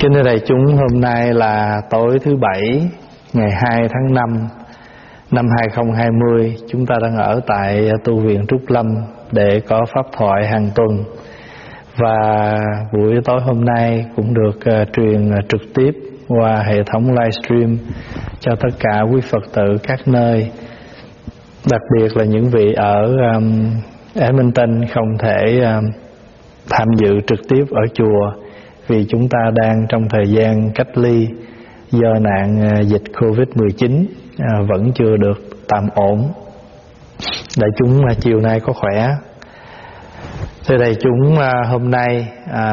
Kính thưa đại chúng, hôm nay là tối thứ Bảy, ngày 2 tháng 5 năm 2020. Chúng ta đang ở tại tu viện Trúc Lâm để có pháp thoại hàng tuần. Và buổi tối hôm nay cũng được truyền trực tiếp qua hệ thống livestream cho tất cả quý Phật tử các nơi. Đặc biệt là những vị ở Edmonton không thể tham dự trực tiếp ở chùa, vì chúng ta đang trong thời gian cách ly do nạn dịch Covid-19 vẫn chưa được tạm ổn. Đại chúng chiều nay có khỏe? Thưa đại chúng, hôm nay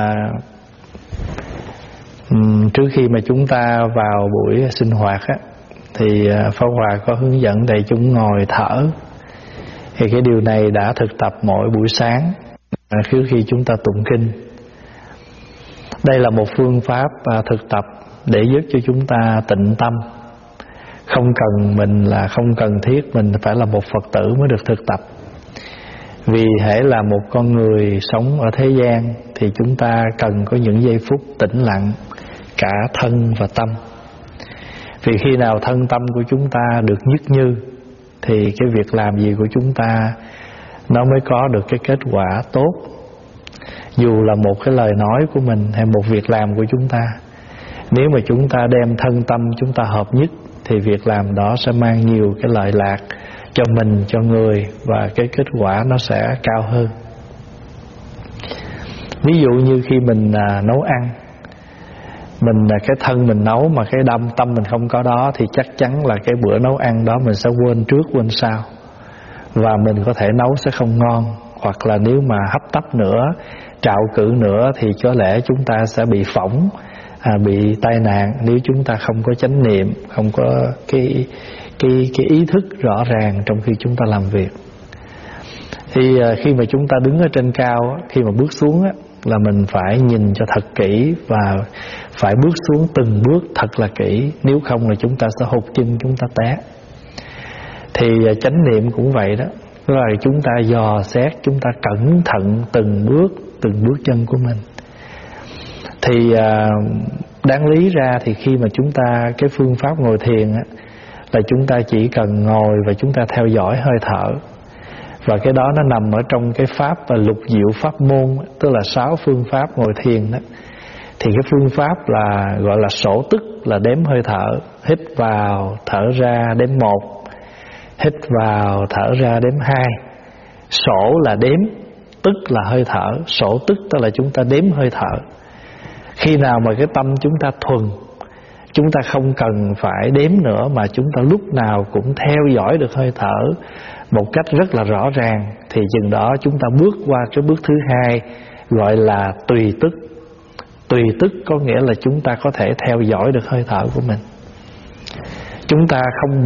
trước khi mà chúng ta vào buổi sinh hoạt thì Pháp Hòa có hướng dẫn đại chúng ngồi thở. Thì cái điều này đã thực tập mỗi buổi sáng trước khi chúng ta tụng kinh. Đây là một phương pháp thực tập để giúp cho chúng ta tịnh tâm. Không cần thiết mình phải là một Phật tử mới được thực tập. Vì hễ là một con người sống ở thế gian thì chúng ta cần có những giây phút tĩnh lặng cả thân và tâm. Vì khi nào thân tâm của chúng ta được nhất như thì cái việc làm gì của chúng ta nó mới có được cái kết quả tốt. Dù là một cái lời nói của mình hay một việc làm của chúng ta, nếu mà chúng ta đem thân tâm chúng ta hợp nhất thì việc làm đó sẽ mang nhiều cái lợi lạc cho mình, cho người, và cái kết quả nó sẽ cao hơn. Ví dụ như khi mình nấu ăn, cái thân mình nấu mà cái tâm mình không có đó thì chắc chắn là cái bữa nấu ăn đó mình sẽ quên trước quên sau, và mình có thể nấu sẽ không ngon. Hoặc là nếu mà hấp tấp nữa, trạo cử nữa thì có lẽ chúng ta sẽ bị phỏng, bị tai nạn nếu chúng ta không có chánh niệm, không có cái ý thức rõ ràng trong khi chúng ta làm việc. Thì khi mà chúng ta đứng ở trên cao, khi mà bước xuống là mình phải nhìn cho thật kỹ và phải bước xuống từng bước thật là kỹ, nếu không là chúng ta sẽ hụt chân, chúng ta té. Thì chánh niệm cũng vậy đó, rồi chúng ta dò xét, chúng ta cẩn thận từng bước chân của mình. Thì đáng lý ra thì khi mà chúng ta cái phương pháp ngồi thiền là chúng ta chỉ cần ngồi và chúng ta theo dõi hơi thở. Và cái đó nó nằm ở trong cái pháp và lục diệu pháp môn, tức là 6 phương pháp ngồi thiền đó. Thì cái phương pháp là gọi là sổ tức, là đếm hơi thở. Hít vào, thở ra, đếm 1. Hít vào, thở ra, đếm 2. Sổ là đếm, tức là hơi thở. Sổ tức tức là chúng ta đếm hơi thở. Khi nào mà cái tâm chúng ta thuần, chúng ta không cần phải đếm nữa, mà chúng ta lúc nào cũng theo dõi được hơi thở một cách rất là rõ ràng, thì chừng đó chúng ta bước qua cái bước thứ 2, gọi là tùy tức. Tùy tức có nghĩa là chúng ta có thể theo dõi được hơi thở của mình. Chúng ta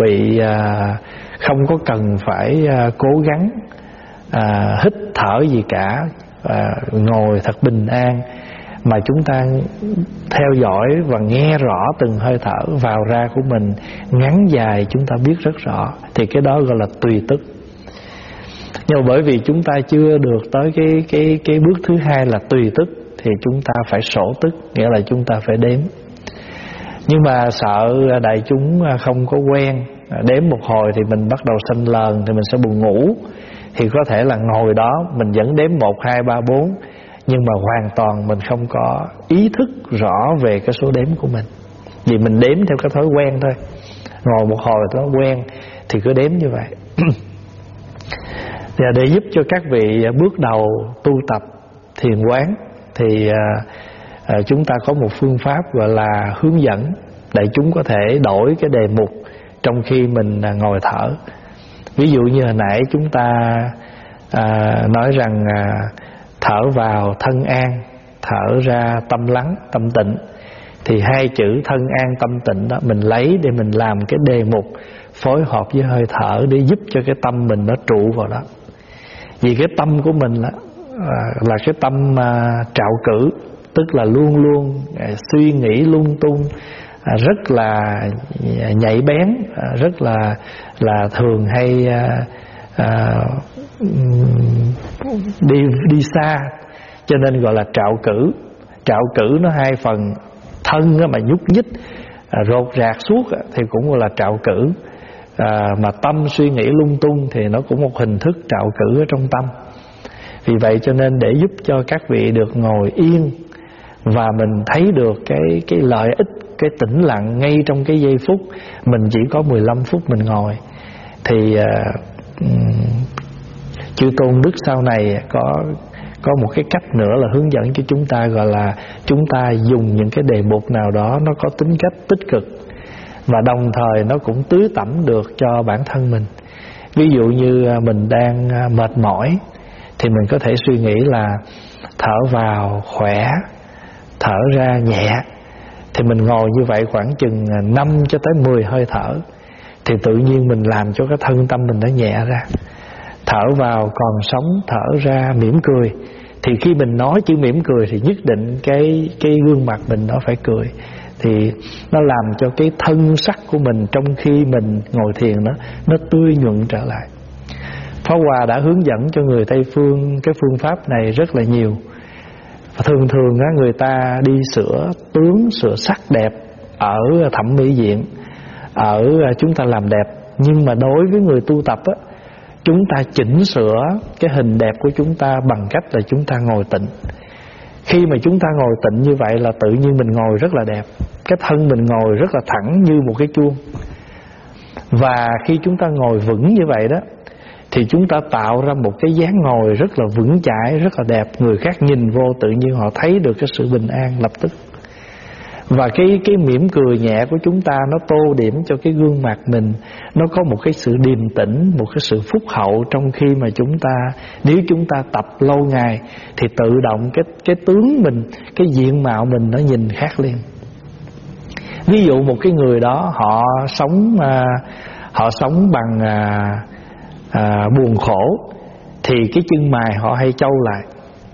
không có cần phải cố gắng hít thở gì cả, ngồi thật bình an, mà chúng ta theo dõi và nghe rõ từng hơi thở vào ra của mình, ngắn dài chúng ta biết rất rõ. Thì cái đó gọi là tùy tức. Nhưng mà bởi vì chúng ta chưa được tới cái bước thứ 2 là tùy tức, thì chúng ta phải sổ tức, nghĩa là chúng ta phải đếm. Nhưng mà sợ đại chúng không có quen, đếm một hồi thì mình bắt đầu sanh lờn, thì mình sẽ buồn ngủ. Thì có thể là ngồi đó mình vẫn đếm 1, 2, 3, 4, nhưng mà hoàn toàn mình không có ý thức rõ về cái số đếm của mình. Vì mình đếm theo cái thói quen thôi, ngồi một hồi nó quen thì cứ đếm như vậy. Và để giúp cho các vị bước đầu tu tập thiền quán thì chúng ta có một phương pháp gọi là hướng dẫn. Đại chúng có thể đổi cái đề mục trong khi mình ngồi thở. Ví dụ như hồi nãy chúng ta nói rằng thở vào thân an, thở ra tâm lắng, tâm tịnh. Thì 2 chữ thân an tâm tịnh đó mình lấy để mình làm cái đề mục phối hợp với hơi thở, để giúp cho cái tâm mình nó trụ vào đó. Vì cái tâm của mình là cái tâm trạo cử, tức là luôn luôn suy nghĩ lung tung, rất là nhạy bén, rất là thường hay đi xa, cho nên gọi là trạo cử. Trạo cử nó 2 phần, thân mà nhúc nhích rột rạc suốt thì cũng là trạo cử. Mà tâm suy nghĩ lung tung thì nó cũng một hình thức trạo cử ở trong tâm. Vì vậy cho nên để giúp cho các vị được ngồi yên và mình thấy được cái lợi ích, cái tĩnh lặng ngay trong cái giây phút mình chỉ có 15 phút mình ngồi, thì chư Tôn Đức sau này có một cái cách nữa là hướng dẫn cho chúng ta, gọi là chúng ta dùng những cái đề mục nào đó nó có tính cách tích cực và đồng thời nó cũng tưới tẩm được cho bản thân mình. Ví dụ như mình đang mệt mỏi thì mình có thể suy nghĩ là thở vào khỏe, thở ra nhẹ. Thì mình ngồi như vậy khoảng chừng 5 cho tới 10 hơi thở, thì tự nhiên mình làm cho cái thân tâm mình nó nhẹ ra. Thở vào còn sống, thở ra mỉm cười. Thì khi mình nói chữ mỉm cười thì nhất định cái gương mặt mình nó phải cười. Thì nó làm cho cái thân sắc của mình trong khi mình ngồi thiền nó tươi nhuận trở lại. Pháp Hòa đã hướng dẫn cho người Tây Phương cái phương pháp này rất là nhiều. Thường thường người ta đi sửa tướng, sửa sắc đẹp ở thẩm mỹ viện, ở chúng ta làm đẹp. Nhưng mà đối với người tu tập chúng ta chỉnh sửa cái hình đẹp của chúng ta bằng cách là chúng ta ngồi tịnh. Khi mà chúng ta ngồi tịnh như vậy là tự nhiên mình ngồi rất là đẹp, cái thân mình ngồi rất là thẳng như một cái chuông. Và khi chúng ta ngồi vững như vậy đó thì chúng ta tạo ra một cái dáng ngồi rất là vững chãi, rất là đẹp. Người khác nhìn vô tự nhiên họ thấy được cái sự bình an lập tức. Và cái mỉm cười nhẹ của chúng ta nó tô điểm cho cái gương mặt mình, nó có một cái sự điềm tĩnh, một cái sự phúc hậu. Trong khi mà nếu chúng ta tập lâu ngày thì tự động cái tướng mình, cái diện mạo mình nó nhìn khác liền. Ví dụ một cái người đó họ sống bằng buồn khổ, thì cái chân mày họ hay châu lại,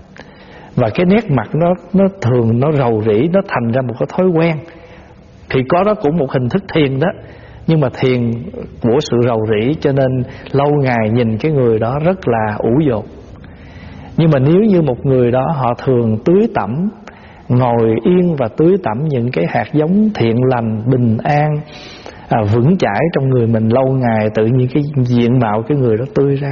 và cái nét mặt nó thường nó rầu rĩ, nó thành ra một cái thói quen. Thì có đó cũng một hình thức thiền đó, nhưng mà thiền của sự rầu rĩ, cho nên lâu ngày nhìn cái người đó rất là ủ dột. Nhưng mà nếu như một người đó họ thường tưới tẩm, ngồi yên và tưới tẩm những cái hạt giống thiện lành, bình an, vững chãi trong người mình lâu ngày, tự nhiên cái diện mạo cái người đó tươi ra.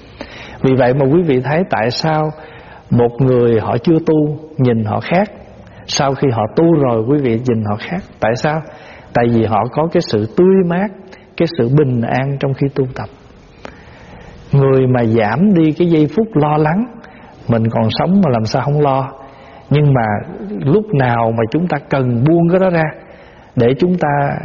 Vì vậy mà quý vị thấy tại sao một người họ chưa tu nhìn họ khác, sau khi họ tu rồi quý vị nhìn họ khác. Tại sao? Tại vì họ có cái sự tươi mát, cái sự bình an trong khi tu tập. Người mà giảm đi cái giây phút lo lắng, mình còn sống mà làm sao không lo. Nhưng mà lúc nào mà chúng ta cần buông cái đó ra để chúng ta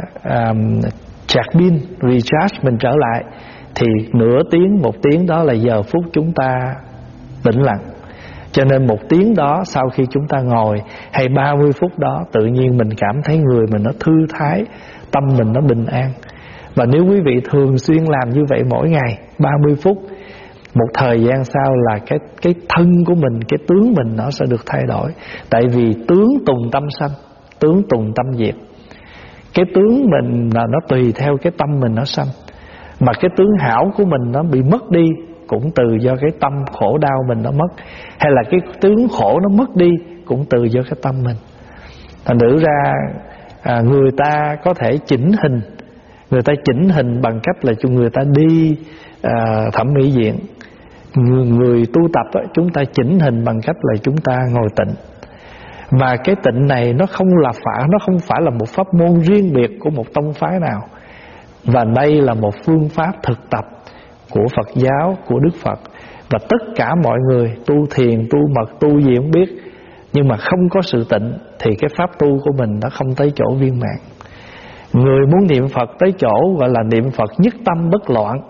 sạc pin, recharge mình trở lại, thì nửa tiếng, 1 tiếng đó là giờ phút chúng ta tĩnh lặng. Cho nên 1 tiếng đó sau khi chúng ta ngồi, hay 30 phút đó, tự nhiên mình cảm thấy người mình nó thư thái, tâm mình nó bình an. Và nếu quý vị thường xuyên làm như vậy mỗi ngày 30 phút, một thời gian sau là cái thân của mình, cái tướng mình nó sẽ được thay đổi. Tại vì tướng tùng tâm sanh, tướng tùng tâm diệt. Cái tướng mình là nó tùy theo cái tâm mình nó sanh. Mà cái tướng hảo của mình nó bị mất đi cũng từ do cái tâm khổ đau mình nó mất. Hay là cái tướng khổ nó mất đi cũng từ do cái tâm mình. Thành thử ra người ta có thể chỉnh hình. Người ta chỉnh hình bằng cách là cho người ta đi thẩm mỹ viện. Người tu tập chúng ta chỉnh hình bằng cách là chúng ta ngồi tịnh. Và cái tịnh này nó không phải là một pháp môn riêng biệt của một tông phái nào. Và đây là một phương pháp thực tập của Phật giáo, của Đức Phật. Và tất cả mọi người tu thiền, tu mật, tu gì không biết, nhưng mà không có sự tịnh thì cái pháp tu của mình nó không tới chỗ viên mãn. Người muốn niệm Phật tới chỗ gọi là niệm Phật nhất tâm bất loạn.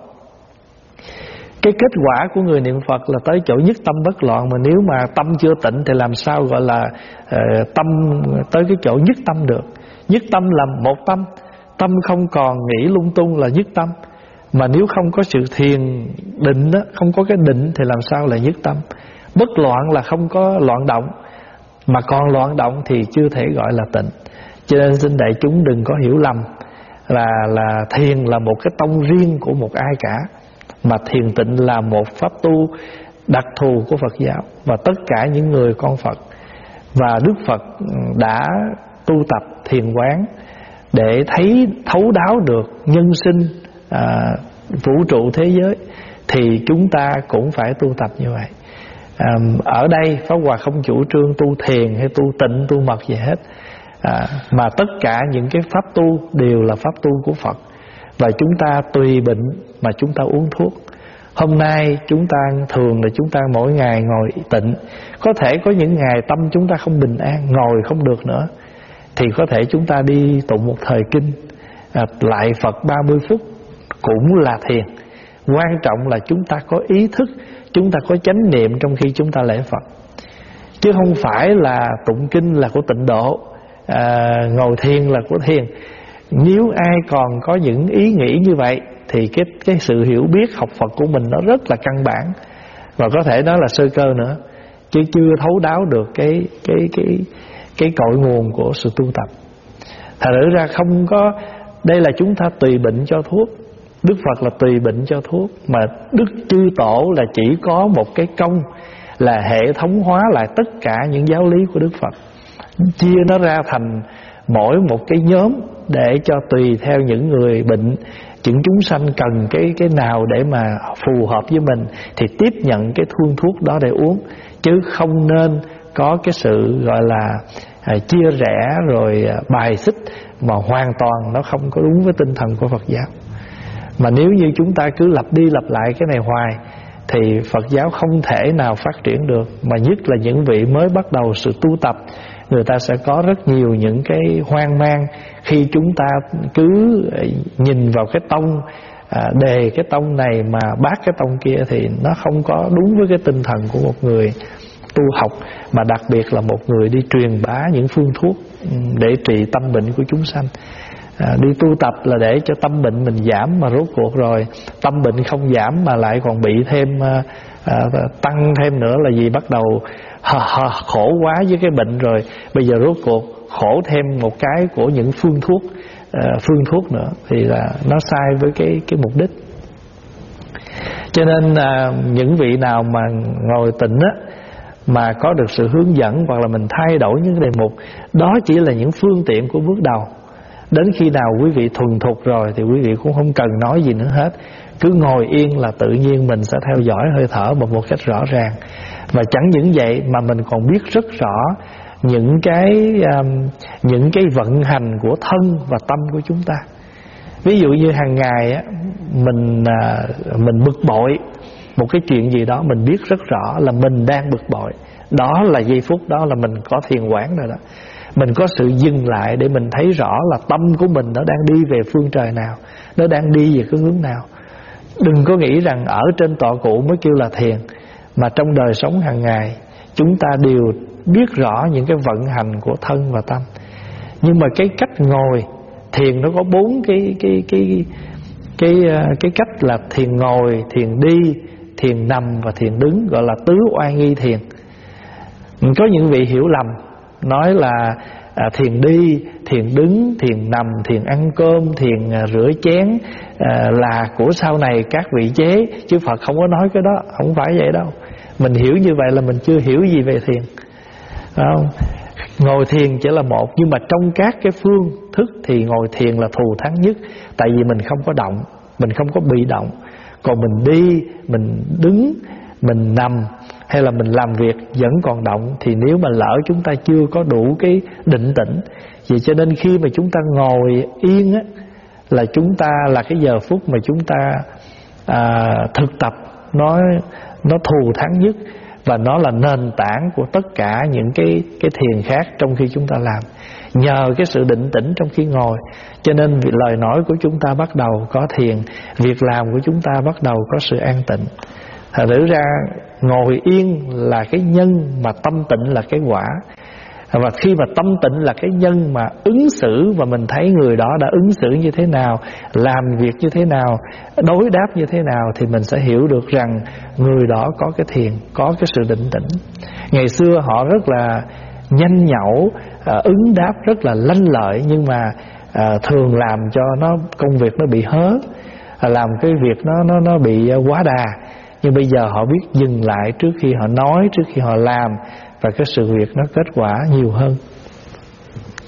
Cái kết quả của người niệm Phật là tới chỗ nhất tâm bất loạn. Mà nếu mà tâm chưa tịnh thì làm sao gọi là tâm tới cái chỗ nhất tâm được. Nhất tâm là một tâm. Tâm không còn nghĩ lung tung là nhất tâm. Mà nếu không có sự thiền định đó, không có cái định thì làm sao là nhất tâm. Bất loạn là không có loạn động, mà còn loạn động thì chưa thể gọi là tịnh. Cho nên xin đại chúng đừng có hiểu lầm là thiền là một cái tông riêng của một ai cả, mà thiền tịnh là một pháp tu đặc thù của Phật giáo và tất cả những người con Phật. Và Đức Phật đã tu tập thiền quán để thấy thấu đáo được nhân sinh, vũ trụ thế giới, thì chúng ta cũng phải tu tập như vậy. Ở đây Pháp Hòa không chủ trương tu thiền hay tu tịnh, tu mật gì hết, mà tất cả những cái pháp tu đều là pháp tu của Phật. Và chúng ta tùy bệnh mà chúng ta uống thuốc. Hôm nay chúng ta thường là chúng ta mỗi ngày ngồi tịnh. Có thể có những ngày tâm chúng ta không bình an, ngồi không được nữa, thì có thể chúng ta đi tụng một thời kinh, lại Phật 30 phút cũng là thiền. Quan trọng là chúng ta có ý thức, chúng ta có chánh niệm trong khi chúng ta lễ Phật, chứ không phải là tụng kinh là của tịnh độ, ngồi thiền là của thiền. Nếu ai còn có những ý nghĩ như vậy thì cái sự hiểu biết học Phật của mình nó rất là căn bản, và có thể nói là sơ cơ nữa, chứ chưa thấu đáo được cái cội nguồn của sự tu tập. Thật ra không có, đây là chúng ta tùy bệnh cho thuốc. Đức Phật là tùy bệnh cho thuốc, mà Đức Chư Tổ là chỉ có một cái công là hệ thống hóa lại tất cả những giáo lý của Đức Phật, chia nó ra thành mỗi một cái nhóm để cho tùy theo những người bệnh, những chúng sanh cần cái nào để mà phù hợp với mình thì tiếp nhận cái phương thuốc đó để uống, chứ không nên có cái sự gọi là chia rẽ rồi bài xích mà hoàn toàn nó không có đúng với tinh thần của Phật giáo. Mà nếu như chúng ta cứ lặp đi lặp lại cái này hoài thì Phật giáo không thể nào phát triển được. Mà nhất là những vị mới bắt đầu sự tu tập, người ta sẽ có rất nhiều những cái hoang mang khi chúng ta cứ nhìn vào cái tông, đề cái tông này mà bác cái tông kia, thì nó không có đúng với cái tinh thần của một người tu học, mà đặc biệt là một người đi truyền bá những phương thuốc để trị tâm bệnh của chúng sanh. Đi tu tập là để cho tâm bệnh mình giảm, mà rốt cuộc rồi tâm bệnh không giảm mà lại còn bị thêm tăng thêm nữa là gì? Bắt đầu khổ quá với cái bệnh rồi, bây giờ rốt cuộc khổ thêm một cái của những phương thuốc nữa, thì là nó sai với cái mục đích. Cho nên những vị nào mà ngồi tịnh á, mà có được sự hướng dẫn hoặc là mình thay đổi những đề mục, đó chỉ là những phương tiện của bước đầu. Đến khi nào quý vị thuần thục rồi thì quý vị cũng không cần nói gì nữa hết. Cứ ngồi yên là tự nhiên mình sẽ theo dõi hơi thở một cách rõ ràng. Và chẳng những vậy mà mình còn biết rất rõ những cái vận hành của thân và tâm của chúng ta. Ví dụ như hàng ngày á, mình bực bội một cái chuyện gì đó, mình biết rất rõ là mình đang bực bội. Đó là giây phút đó là mình có thiền quán rồi đó. Mình có sự dừng lại để mình thấy rõ là tâm của mình nó đang đi về phương trời nào, nó đang đi về cái hướng nào. Đừng có nghĩ rằng ở trên tọa cụ mới kêu là thiền, mà trong đời sống hàng ngày chúng ta đều biết rõ những cái vận hành của thân và tâm. Nhưng mà cái cách ngồi thiền nó có 4 cái cách là thiền ngồi, thiền đi, thiền nằm và thiền đứng, gọi là tứ oai nghi thiền. Có những vị hiểu lầm nói là thiền đi, thiền đứng, thiền nằm, thiền ăn cơm, thiền rửa chén là của sau này các vị chế, chứ Phật không có nói cái đó. Không phải vậy đâu. Mình hiểu như vậy là mình chưa hiểu gì về thiền, không? Ngồi thiền chỉ là một, nhưng mà trong các cái phương thức thì ngồi thiền là thù thắng nhất. Tại vì mình không có động, mình không có bị động. Còn mình đi, mình đứng, mình nằm hay là mình làm việc vẫn còn động, thì nếu mà lỡ chúng ta chưa có đủ cái định tĩnh, vậy cho nên khi mà chúng ta ngồi yên á, là chúng ta là cái giờ phút mà chúng ta thực tập nó thù thắng nhất, và nó là nền tảng của tất cả những cái thiền khác trong khi chúng ta làm. Nhờ cái sự định tĩnh trong khi ngồi, cho nên lời nói của chúng ta bắt đầu có thiền, việc làm của chúng ta bắt đầu có sự an tịnh. Thật ra ngồi yên là cái nhân, mà tâm tịnh là cái quả. Và khi mà tâm tịnh là cái nhân mà ứng xử, và mình thấy người đó đã ứng xử như thế nào, làm việc như thế nào, đối đáp như thế nào, thì mình sẽ hiểu được rằng người đó có cái thiền, có cái sự định tĩnh. Ngày xưa họ rất là nhanh nhẩu, ứng đáp rất là lanh lợi, nhưng mà thường làm cho công việc nó bị hớ, làm cái việc nó bị quá đà. Nhưng bây giờ họ biết dừng lại trước khi họ nói, trước khi họ làm, và cái sự việc nó kết quả nhiều hơn.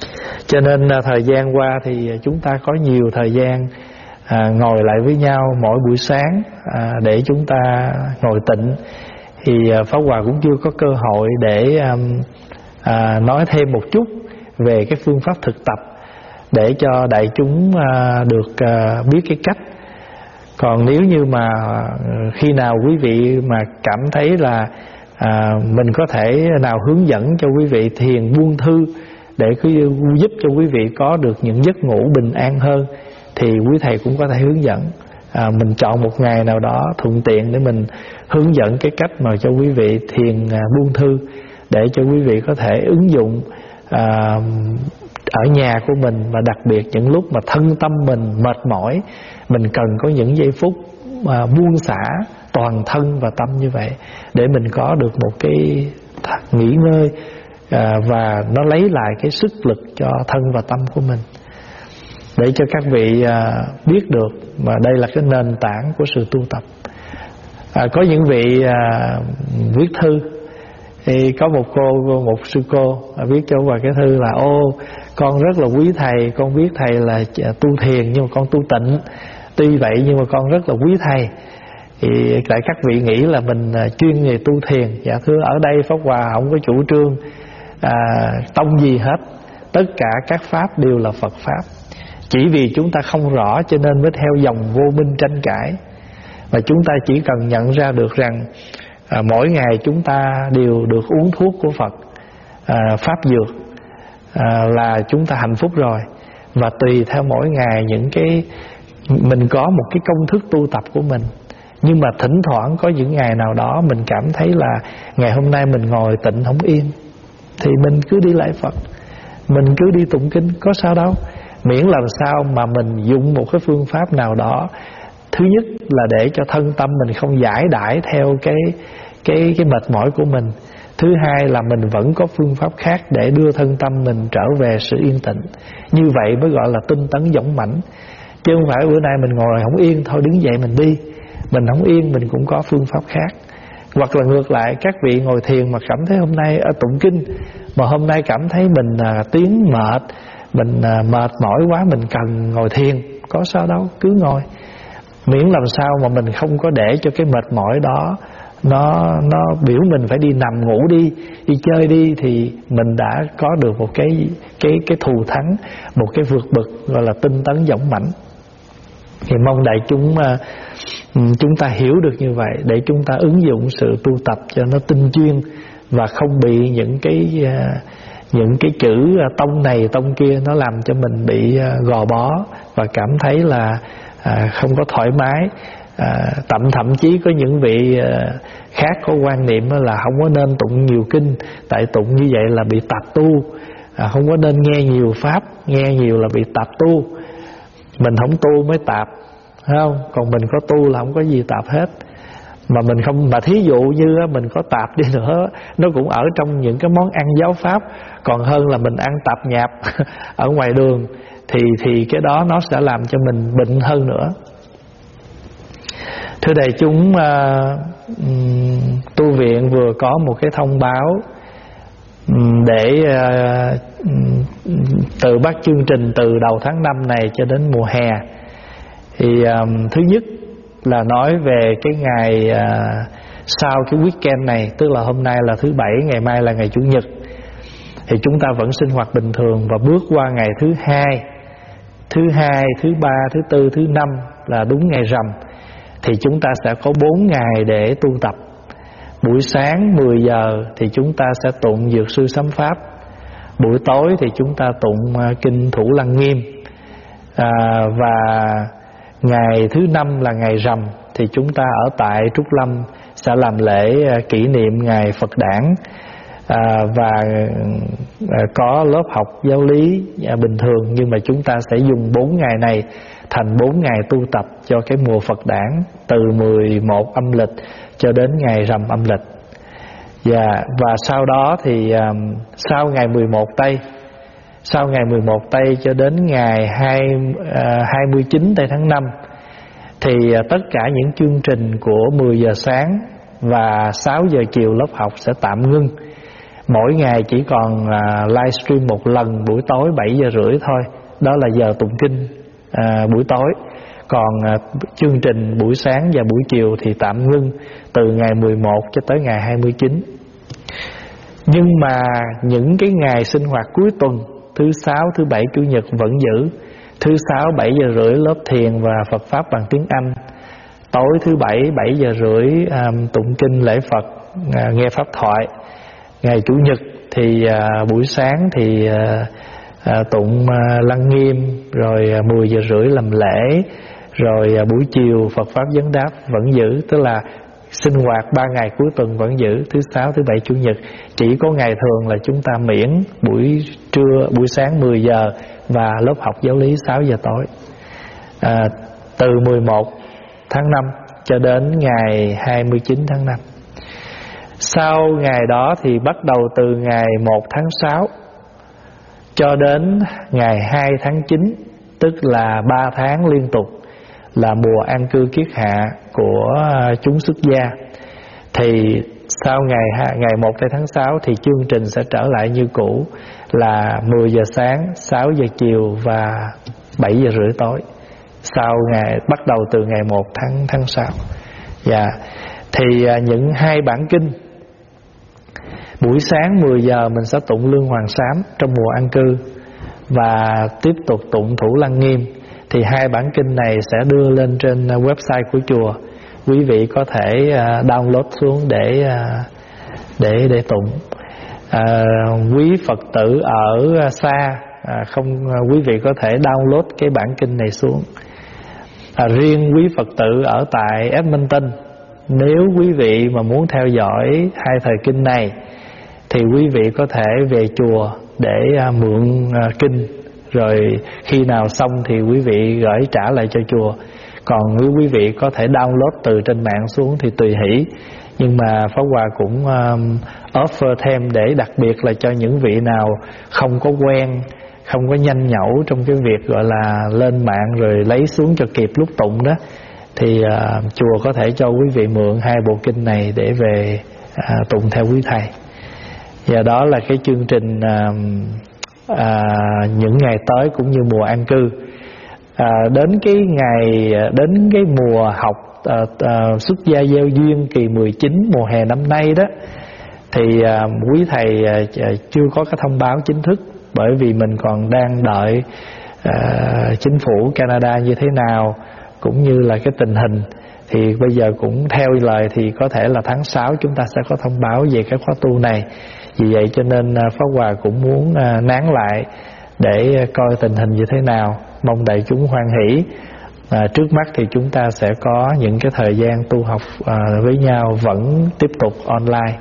Cho nên thời gian qua thì chúng ta có nhiều thời gian ngồi lại với nhau mỗi buổi sáng để chúng ta ngồi tịnh. Thì Pháp Hòa cũng chưa có cơ hội để nói thêm một chút về cái phương pháp thực tập để cho đại chúng được biết cái cách. Còn nếu như mà khi nào quý vị mà cảm thấy là mình có thể nào hướng dẫn cho quý vị thiền buông thư để giúp cho quý vị có được những giấc ngủ bình an hơn, thì quý thầy cũng có thể hướng dẫn. Mình chọn một ngày nào đó thuận tiện để mình hướng dẫn cái cách mà cho quý vị thiền buông thư, để cho quý vị có thể ứng dụng ở nhà của mình, và đặc biệt những lúc mà thân tâm mình mệt mỏi, mình cần có những giây phút buông xả toàn thân và tâm như vậy, để mình có được một cái nghỉ ngơi và nó lấy lại cái sức lực cho thân và tâm của mình. Để cho các vị biết được mà đây là cái nền tảng của sự tu tập. Có những vị viết thư, thì có một sư cô viết cho Hòa cái thư là: ô, con rất là quý thầy, con biết thầy là tu thiền nhưng mà con tu tịnh, tuy vậy nhưng mà con rất là quý thầy. Thì tại các vị nghĩ là mình chuyên nghề tu thiền. Dạ thưa, ở đây Pháp Hòa không có chủ trương tông gì hết, tất cả các pháp đều là Phật pháp. Chỉ vì chúng ta không rõ cho nên mới theo dòng vô minh tranh cãi. Và chúng ta chỉ cần nhận ra được rằng mỗi ngày chúng ta đều được uống thuốc của Phật, pháp dược, là chúng ta hạnh phúc rồi. Và tùy theo mỗi ngày những cái mình có một cái công thức tu tập của mình. Nhưng mà thỉnh thoảng có những ngày nào đó mình cảm thấy là ngày hôm nay mình ngồi tịnh không yên, thì mình cứ đi lạy Phật, mình cứ đi tụng kinh, có sao đâu. Miễn làm sao mà mình dùng một cái phương pháp nào đó, thứ nhất là để cho thân tâm mình không giải đãi theo cái mệt mỏi của mình. Thứ hai là mình vẫn có phương pháp khác để đưa thân tâm mình trở về sự yên tĩnh. Như vậy mới gọi là tinh tấn dũng mãnh. Chứ không phải bữa nay mình ngồi không yên, thôi đứng dậy mình đi. Mình không yên mình cũng có phương pháp khác. Hoặc là ngược lại, các vị ngồi thiền mà cảm thấy hôm nay tụng kinh, mà hôm nay cảm thấy mình tiếng mệt, mình mệt mỏi quá, mình cần ngồi thiền, có sao đâu, cứ ngồi. Miễn làm sao mà mình không có để cho cái mệt mỏi đó nó biểu mình phải đi nằm ngủ đi chơi đi, thì mình đã có được một cái thù thắng, một cái vượt bậc gọi là tinh tấn dũng mãnh. Thì mong đại chúng ta hiểu được như vậy, để chúng ta ứng dụng sự tu tập cho nó tinh chuyên, và không bị những cái chữ tông này tông kia nó làm cho mình bị gò bó và cảm thấy là không có thoải mái. Thậm chí có những vị khác có quan niệm là không có nên tụng nhiều kinh, tại tụng như vậy là bị tạp tu. Không có nên nghe nhiều pháp, nghe nhiều là bị tạp tu. Mình không tu mới tạp, thấy không? Còn mình có tu là không có gì tạp hết. Mà mình không, mà thí dụ như mình có tạp đi nữa, nó cũng ở trong những cái món ăn giáo pháp, còn hơn là mình ăn tạp nhạp ở ngoài đường, thì cái đó nó sẽ làm cho mình bệnh hơn nữa. Thưa đại chúng, tu viện vừa có một cái thông báo để từ bắt chương trình từ đầu tháng 5 này cho đến mùa hè. Thì thứ nhất là nói về cái ngày sau cái weekend này, tức là hôm nay là thứ Bảy, ngày mai là ngày Chủ nhật, thì chúng ta vẫn sinh hoạt bình thường, và bước qua ngày thứ hai, thứ ba, thứ tư, thứ năm là đúng ngày rằm, thì chúng ta sẽ có 4 ngày để tu tập. Buổi sáng 10 giờ thì chúng ta sẽ tụng Dược Sư Sám Pháp. Buổi tối thì chúng ta tụng kinh Thủ Lăng Nghiêm. Và ngày thứ 5 là ngày rằm, thì chúng ta ở tại Trúc Lâm sẽ làm lễ kỷ niệm ngày Phật Đản, và có lớp học giáo lý bình thường, nhưng mà chúng ta sẽ dùng 4 ngày này thành 4 ngày tu tập cho cái mùa Phật Đản, từ 11 âm lịch cho đến ngày rằm âm lịch. Và sau đó thì sau ngày 11 Tây cho đến ngày 29 Tây tháng 5, thì tất cả những chương trình của 10 giờ sáng và 6 giờ chiều lớp học sẽ tạm ngưng. Mỗi ngày chỉ còn livestream một lần buổi tối 7 giờ rưỡi thôi. Đó là giờ tụng kinh buổi tối. Còn chương trình buổi sáng và buổi chiều thì tạm ngưng từ ngày 11 cho tới ngày 29. Nhưng mà những cái ngày sinh hoạt cuối tuần, thứ Sáu, thứ Bảy, Chủ nhật vẫn giữ. Thứ Sáu 7 giờ rưỡi lớp thiền và Phật Pháp bằng tiếng Anh. Tối thứ Bảy 7 giờ rưỡi tụng kinh lễ Phật, nghe Pháp thoại. Ngày Chủ nhật thì buổi sáng thì tụng Lăng Nghiêm, rồi 10 giờ rưỡi làm lễ, rồi buổi chiều Phật Pháp vấn đáp vẫn giữ. Tức là sinh hoạt 3 ngày cuối tuần vẫn giữ, thứ Sáu, thứ Bảy, Chủ nhật. Chỉ có ngày thường là chúng ta miễn buổi sáng 10 giờ và lớp học giáo lý 6 giờ tối. Từ 11 tháng 5 cho đến ngày 29 tháng 5. Sau ngày đó thì bắt đầu từ ngày 1 tháng 6 cho đến ngày 2 tháng 9, tức là 3 tháng liên tục là mùa an cư kiết hạ của chúng xuất gia. Thì sau ngày 1 tháng 6 thì chương trình sẽ trở lại như cũ là 10 giờ sáng, 6 giờ chiều và 7 giờ rưỡi tối. Bắt đầu từ ngày 1 tháng 6. Thì những 2 bản kinh, buổi sáng 10 giờ mình sẽ tụng Lương Hoàng Sám trong mùa an cư và tiếp tục tụng Thủ Lăng Nghiêm. Thì 2 bản kinh này sẽ đưa lên trên website của chùa. Quý vị có thể download xuống để tụng. Quý Phật tử ở xa quý vị có thể download cái bản kinh này xuống. Riêng quý Phật tử ở tại Edmonton, nếu quý vị mà muốn theo dõi 2 thời kinh này thì quý vị có thể về chùa để mượn kinh, rồi khi nào xong thì quý vị gửi trả lại cho chùa. Còn nếu quý vị có thể download từ trên mạng xuống thì tùy hỷ. Nhưng mà Pháp Hòa cũng offer thêm để đặc biệt là cho những vị nào không có quen, không có nhanh nhẩu trong cái việc gọi là lên mạng rồi lấy xuống cho kịp lúc tụng đó, thì chùa có thể cho quý vị mượn 2 bộ kinh này để về tụng theo quý thầy. Và đó là cái chương trình những ngày tới cũng như mùa an cư. Đến cái mùa học xuất gia gieo duyên kỳ 19 mùa hè năm nay đó, thì quý thầy chưa có cái thông báo chính thức, bởi vì mình còn đang đợi chính phủ Canada như thế nào cũng như là cái tình hình. Thì bây giờ cũng theo lời thì có thể là tháng 6 chúng ta sẽ có thông báo về cái khóa tu này. Vì vậy cho nên Pháp Hòa cũng muốn nán lại để coi tình hình như thế nào, mong đại chúng hoan hỷ. Trước mắt thì chúng ta sẽ có những cái thời gian tu học với nhau vẫn tiếp tục online.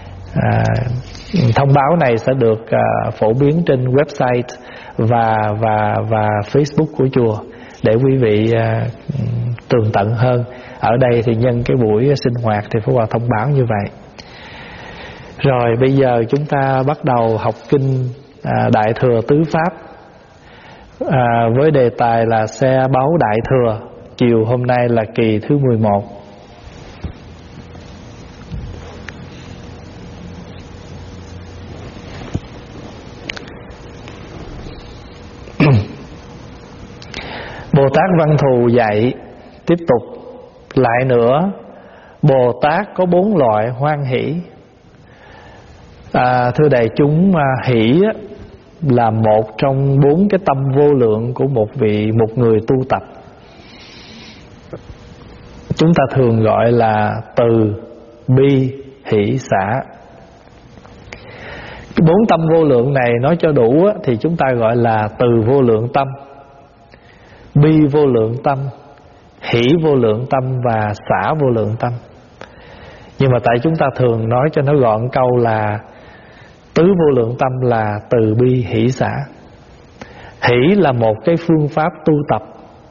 Thông báo này sẽ được phổ biến trên website và Facebook của chùa để quý vị tường tận hơn. Ở đây thì nhân cái buổi sinh hoạt thì Pháp Hòa thông báo như vậy. Rồi bây giờ chúng ta bắt đầu học kinh Đại Thừa Tứ Pháp với đề tài là xe báu Đại Thừa. Chiều hôm nay là kỳ thứ 11. Bồ Tát Văn Thù dạy tiếp tục lại nữa: Bồ Tát có 4 loại hoan hỷ. Thưa đại chúng, hỷ là một trong 4 cái tâm vô lượng của một người tu tập. Chúng ta thường gọi là từ, bi, hỷ, xả. Cái 4 tâm vô lượng này nói cho đủ thì chúng ta gọi là từ vô lượng tâm, bi vô lượng tâm, hỷ vô lượng tâm và xả vô lượng tâm. Nhưng mà tại chúng ta thường nói cho nó gọn câu là tứ vô lượng tâm là từ bi hỷ xả. Hỷ là một cái phương pháp tu tập,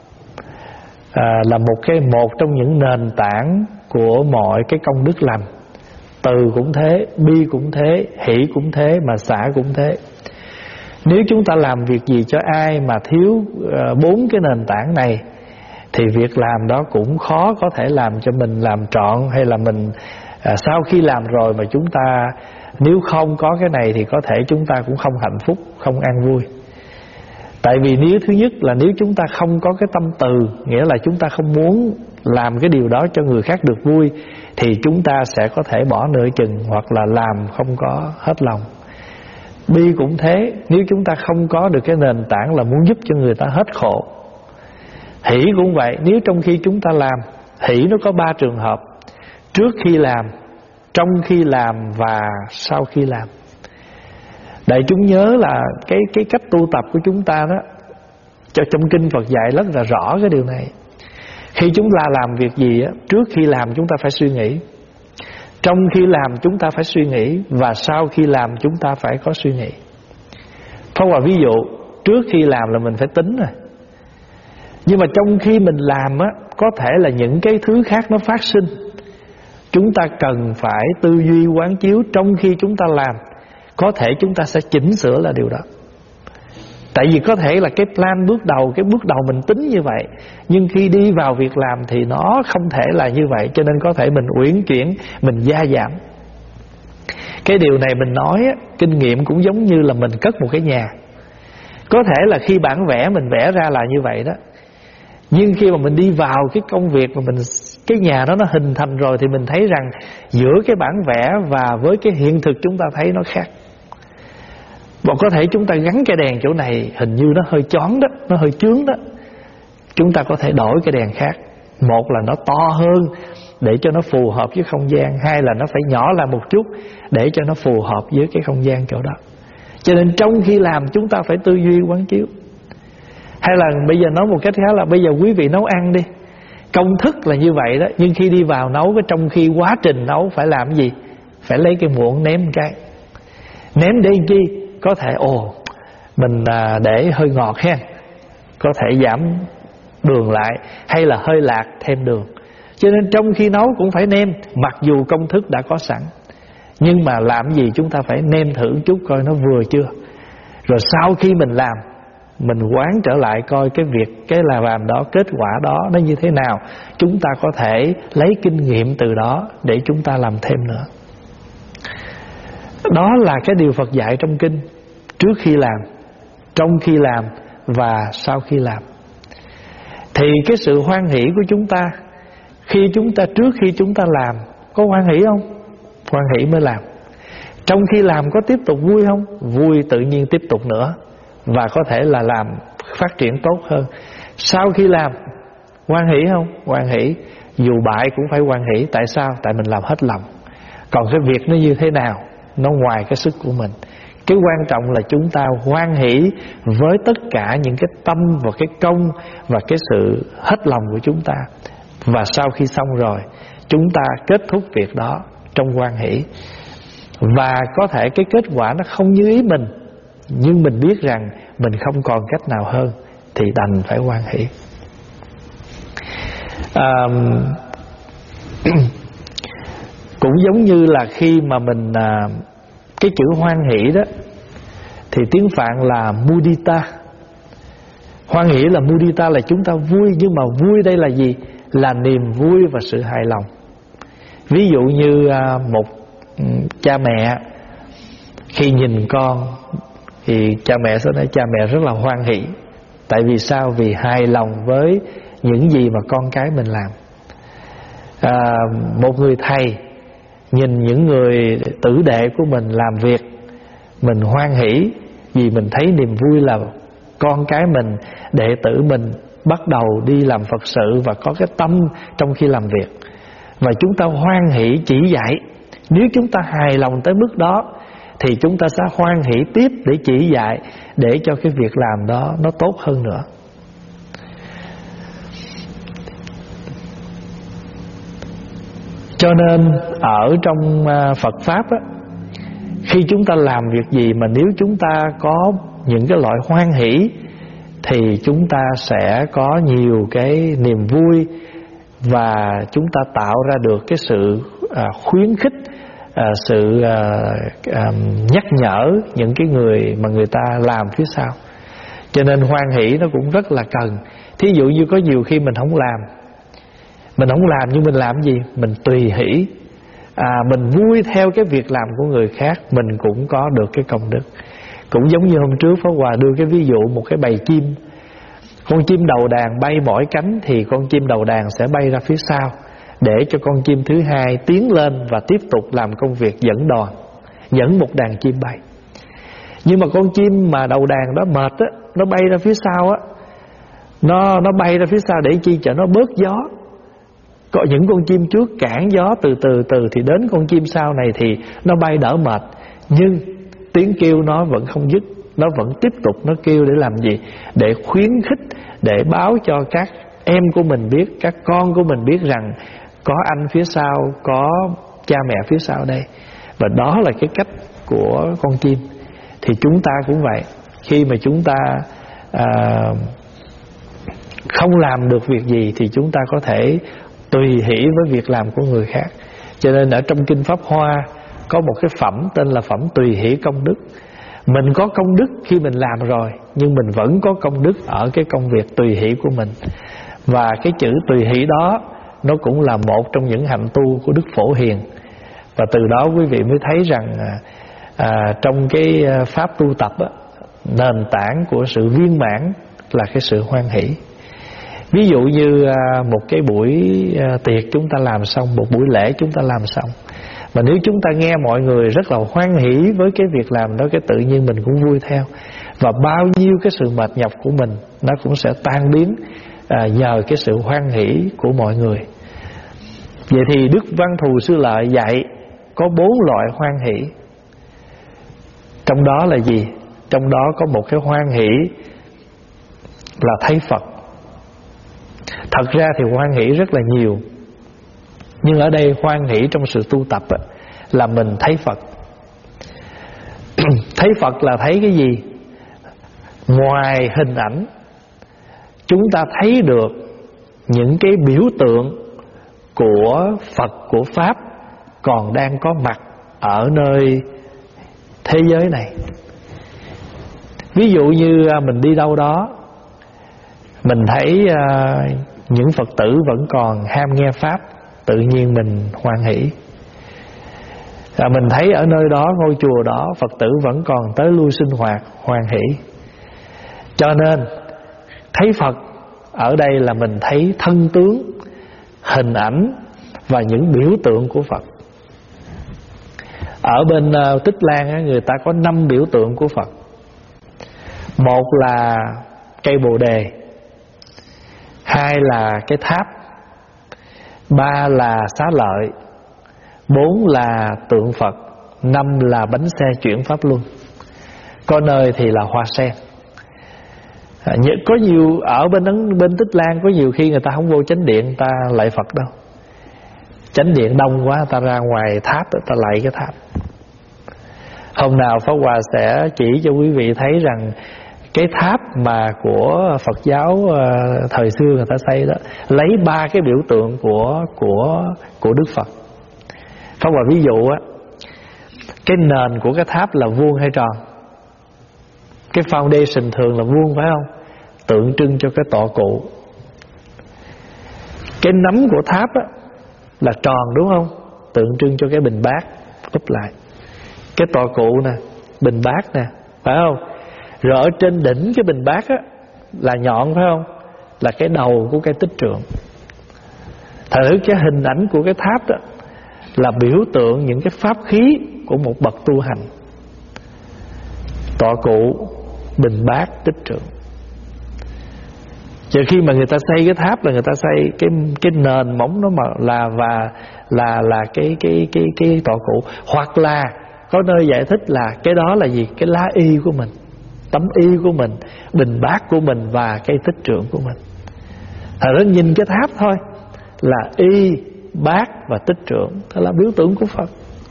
là một trong những nền tảng của mọi cái công đức lành. Từ cũng thế, bi cũng thế, hỷ cũng thế, mà xả cũng thế. Nếu chúng ta làm việc gì cho ai mà thiếu 4 cái nền tảng này thì việc làm đó cũng khó có thể làm cho mình làm trọn, hay là mình sau khi làm rồi mà chúng ta Nếu không có cái này thì có thể chúng ta cũng không hạnh phúc, không an vui. Tại vì nếu thứ nhất là nếu chúng ta không có cái tâm từ, nghĩa là chúng ta không muốn làm cái điều đó cho người khác được vui, thì chúng ta sẽ có thể bỏ nửa chừng hoặc là làm không có hết lòng. Bi cũng thế, nếu chúng ta không có được cái nền tảng là muốn giúp cho người ta hết khổ. Hỷ cũng vậy, nếu trong khi chúng ta làm, hỷ nó có 3 trường hợp: trước khi làm, trong khi làm và sau khi làm. Đại chúng nhớ là cái cách tu tập của chúng ta đó, trong kinh Phật dạy rất là rõ cái điều này. Khi chúng ta làm việc gì á, trước khi làm chúng ta phải suy nghĩ, trong khi làm chúng ta phải suy nghĩ, và sau khi làm chúng ta phải có suy nghĩ. Thôi và ví dụ trước khi làm là mình phải tính rồi, nhưng mà trong khi mình làm á, có thể là những cái thứ khác nó phát sinh. Chúng ta cần phải tư duy quán chiếu trong khi chúng ta làm. Có thể chúng ta sẽ chỉnh sửa là điều đó. Tại vì có thể là cái plan bước đầu, cái bước đầu mình tính như vậy, nhưng khi đi vào việc làm thì nó không thể là như vậy. Cho nên có thể mình uyển chuyển, mình gia giảm. Cái điều này mình nói á, kinh nghiệm cũng giống như là mình cất một cái nhà. Có thể là khi bản vẽ mình vẽ ra là như vậy đó, nhưng khi mà mình đi vào cái công việc mà cái nhà đó nó hình thành rồi, thì mình thấy rằng giữa cái bản vẽ và với cái hiện thực chúng ta thấy nó khác. Và có thể chúng ta gắn cái đèn chỗ này hình như nó hơi chói đó, nó hơi chướng đó, chúng ta có thể đổi cái đèn khác. Một là nó to hơn để cho nó phù hợp với không gian, hai là nó phải nhỏ lại một chút để cho nó phù hợp với cái không gian chỗ đó. Cho nên trong khi làm chúng ta phải tư duy quán chiếu. Hay là bây giờ nói một cách khác là bây giờ quý vị nấu ăn đi, công thức là như vậy đó, nhưng khi đi vào nấu, cái trong khi quá trình nấu phải làm gì? Phải lấy cái muỗng ném một cái. Ném để chi? Có thể mình để hơi ngọt ha, có thể giảm đường lại, hay là hơi lạc thêm đường. Cho nên trong khi nấu cũng phải nêm, mặc dù công thức đã có sẵn, nhưng mà làm gì chúng ta phải nêm thử chút coi nó vừa chưa. Rồi sau khi mình làm, mình quán trở lại coi cái làm đó, kết quả đó nó như thế nào. Chúng ta có thể lấy kinh nghiệm từ đó để chúng ta làm thêm nữa. Đó là cái điều Phật dạy trong kinh: trước khi làm, trong khi làm và sau khi làm. Thì cái sự hoan hỷ của chúng ta, trước khi chúng ta làm, có hoan hỷ không? Hoan hỷ mới làm. Trong khi làm có tiếp tục vui không? Vui tự nhiên tiếp tục nữa, và có thể là làm phát triển tốt hơn. Sau khi làm, hoan hỷ không? Hoan hỷ. Dù bại cũng phải hoan hỷ. Tại sao? Tại mình làm hết lòng. Còn cái việc nó như thế nào, nó ngoài cái sức của mình. Cái quan trọng là chúng ta hoan hỷ với tất cả những cái tâm và cái công và cái sự hết lòng của chúng ta. Và sau khi xong rồi, chúng ta kết thúc việc đó trong hoan hỷ. Và có thể cái kết quả nó không như ý mình, nhưng mình biết rằng mình không còn cách nào hơn, thì đành phải hoan hỷ. Cũng giống như là khi mà mình cái chữ hoan hỷ đó, thì tiếng Phạn là mudita. Hoan hỷ là mudita, là chúng ta vui. Nhưng mà vui đây là gì? Là niềm vui và sự hài lòng. Ví dụ như một cha mẹ khi nhìn con, thì cha mẹ sẽ nói cha mẹ rất là hoan hỷ. Tại vì sao? Vì hài lòng với những gì mà con cái mình làm. Một người thầy nhìn những người tử đệ của mình làm việc, mình hoan hỷ vì mình thấy niềm vui là con cái mình, đệ tử mình bắt đầu đi làm Phật sự và có cái tâm trong khi làm việc. Và chúng ta hoan hỷ chỉ dạy. Nếu chúng ta hài lòng tới mức đó, thì chúng ta sẽ hoan hỷ tiếp để chỉ dạy, để cho cái việc làm đó nó tốt hơn nữa. Cho nên ở trong Phật Pháp á, khi chúng ta làm việc gì mà nếu chúng ta có những cái loại hoan hỷ, thì chúng ta sẽ có nhiều cái niềm vui, và chúng ta tạo ra được cái sự khuyến khích, sự nhắc nhở những cái người mà người ta làm phía sau. Cho nên hoan hỷ nó cũng rất là cần. Thí dụ như có nhiều khi mình không làm nhưng mình làm gì? Mình tùy hỷ. mình vui theo cái việc làm của người khác, mình cũng có được cái công đức. Cũng giống như hôm trước Pháp Hòa đưa cái ví dụ một cái bầy chim. Con chim đầu đàn bay mỏi cánh thì con chim đầu đàn sẽ bay ra phía sau, để cho con chim thứ hai tiến lên và tiếp tục làm công việc dẫn đoàn, dẫn một đàn chim bay. Nhưng mà con chim mà đầu đàn đó mệt á, nó bay ra phía sau á, nó bay ra phía sau để chi cho nó bớt gió. Có những con chim trước cản gió từ từ thì đến con chim sau này thì nó bay đỡ mệt. Nhưng tiếng kêu nó vẫn không dứt, nó vẫn tiếp tục nó kêu để làm gì? Để khuyến khích, để báo cho các em của mình biết, các con của mình biết rằng có anh phía sau, có cha mẹ phía sau đây. Và đó là cái cách của con chim. Thì chúng ta cũng vậy. Khi mà chúng ta không làm được việc gì thì chúng ta có thể tùy hỷ với việc làm của người khác. Cho nên ở trong Kinh Pháp Hoa có một cái phẩm tên là phẩm tùy hỷ công đức. Mình có công đức khi mình làm rồi, nhưng mình vẫn có công đức ở cái công việc tùy hỷ của mình. Và cái chữ tùy hỷ đó nó cũng là một trong những hạnh tu của Đức Phổ Hiền. Và từ đó quý vị mới thấy rằng trong cái pháp tu tập á, nền tảng của sự viên mãn là cái sự hoan hỷ. Ví dụ như một cái buổi tiệc chúng ta làm xong, một buổi lễ chúng ta làm xong, mà nếu chúng ta nghe mọi người rất là hoan hỷ với cái việc làm đó, cái tự nhiên mình cũng vui theo. Và bao nhiêu cái sự mệt nhọc của mình nó cũng sẽ tan biến nhờ cái sự hoan hỷ của mọi người. Vậy thì Đức Văn Thù Sư Lợi dạy có 4 loại hoan hỷ. Trong đó là gì? Trong đó có một cái hoan hỷ là thấy Phật. Thật ra thì hoan hỷ rất là nhiều, nhưng ở đây hoan hỷ trong sự tu tập là mình thấy Phật. Thấy Phật là thấy cái gì? Ngoài hình ảnh, chúng ta thấy được những cái biểu tượng của Phật, của Pháp còn đang có mặt ở nơi thế giới này. Ví dụ như mình đi đâu đó, mình thấy những Phật tử vẫn còn ham nghe Pháp, tự nhiên mình hoan hỷ. Mình thấy ở nơi đó, ngôi chùa đó, Phật tử vẫn còn tới lui sinh hoạt, hoan hỷ. Cho nên thấy Phật ở đây là mình thấy thân tướng, hình ảnh và những biểu tượng của Phật. Ở bên Tích Lan người ta có 5 biểu tượng của Phật. Một là cây Bồ Đề, 2 là cái tháp, 3 là xá lợi, 4 là tượng Phật, 5 là bánh xe chuyển pháp luân. Có nơi thì là hoa sen. Có nhiều ở bên Tích Lan, có nhiều khi người ta không vô chánh điện, người ta lạy Phật đâu. Chánh điện đông quá, người ta ra ngoài tháp, người ta lạy cái tháp. Hôm nào Pháp Hòa sẽ chỉ cho quý vị thấy rằng cái tháp mà của Phật giáo thời xưa người ta xây đó, lấy 3 cái biểu tượng của Đức Phật. Pháp Hòa ví dụ cái nền của cái tháp là vuông hay tròn? Cái foundation thường là vuông phải không? Tượng trưng cho cái tọa cụ. Cái nắm của tháp là tròn đúng không? Tượng trưng cho cái bình bát úp lại. Cái tọa cụ nè, bình bát nè, phải không? Rồi ở trên đỉnh cái bình bát là nhọn phải không? Là cái đầu của cây tích trượng. Thật sự cái hình ảnh của cái tháp đó là biểu tượng những cái pháp khí của một bậc tu hành. Tọa cụ, bình bát, tích trượng. Chờ khi mà người ta xây cái tháp là người ta xây cái nền móng nó mà là cái tọa cụ. Hoặc là có nơi giải thích là cái đó là gì? Cái lá y của mình, tấm y của mình, bình bát của mình và cây tích trượng của mình. Thật ra nhìn cái tháp thôi là y, bát và tích trượng, đó là biểu tượng của Phật.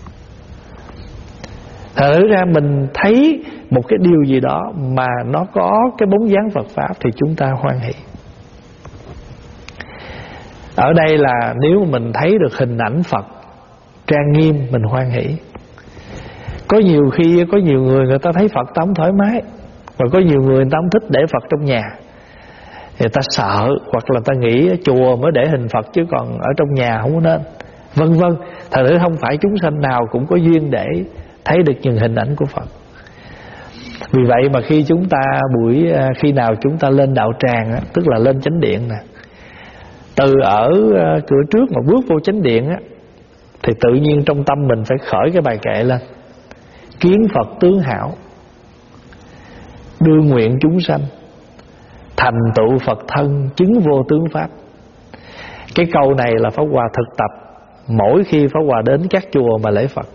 Thật ra mình thấy một cái điều gì đó mà nó có cái bóng dáng Phật Pháp thì chúng ta hoan hỷ. Ở đây là nếu mình thấy được hình ảnh Phật trang nghiêm, mình hoan hỷ. Có nhiều khi có nhiều người ta thấy Phật ta không thoải mái, và có nhiều người ta không thích để Phật trong nhà. Người ta sợ, hoặc là ta nghĩ chùa mới để hình Phật chứ còn ở trong nhà không có nên. vân vân. Thật sự không phải chúng sanh nào cũng có duyên để thấy được những hình ảnh của Phật. Vì vậy mà khi nào chúng ta lên đạo tràng á, tức là lên chánh điện nè, từ ở cửa trước mà bước vô chánh điện á, thì tự nhiên trong tâm mình phải khởi cái bài kệ lên: kiến Phật tướng hảo, đương nguyện chúng sanh, thành tựu Phật thân, chứng vô tướng pháp. Cái câu này là Pháp Hòa thực tập mỗi khi Pháp Hòa đến các chùa mà lễ Phật.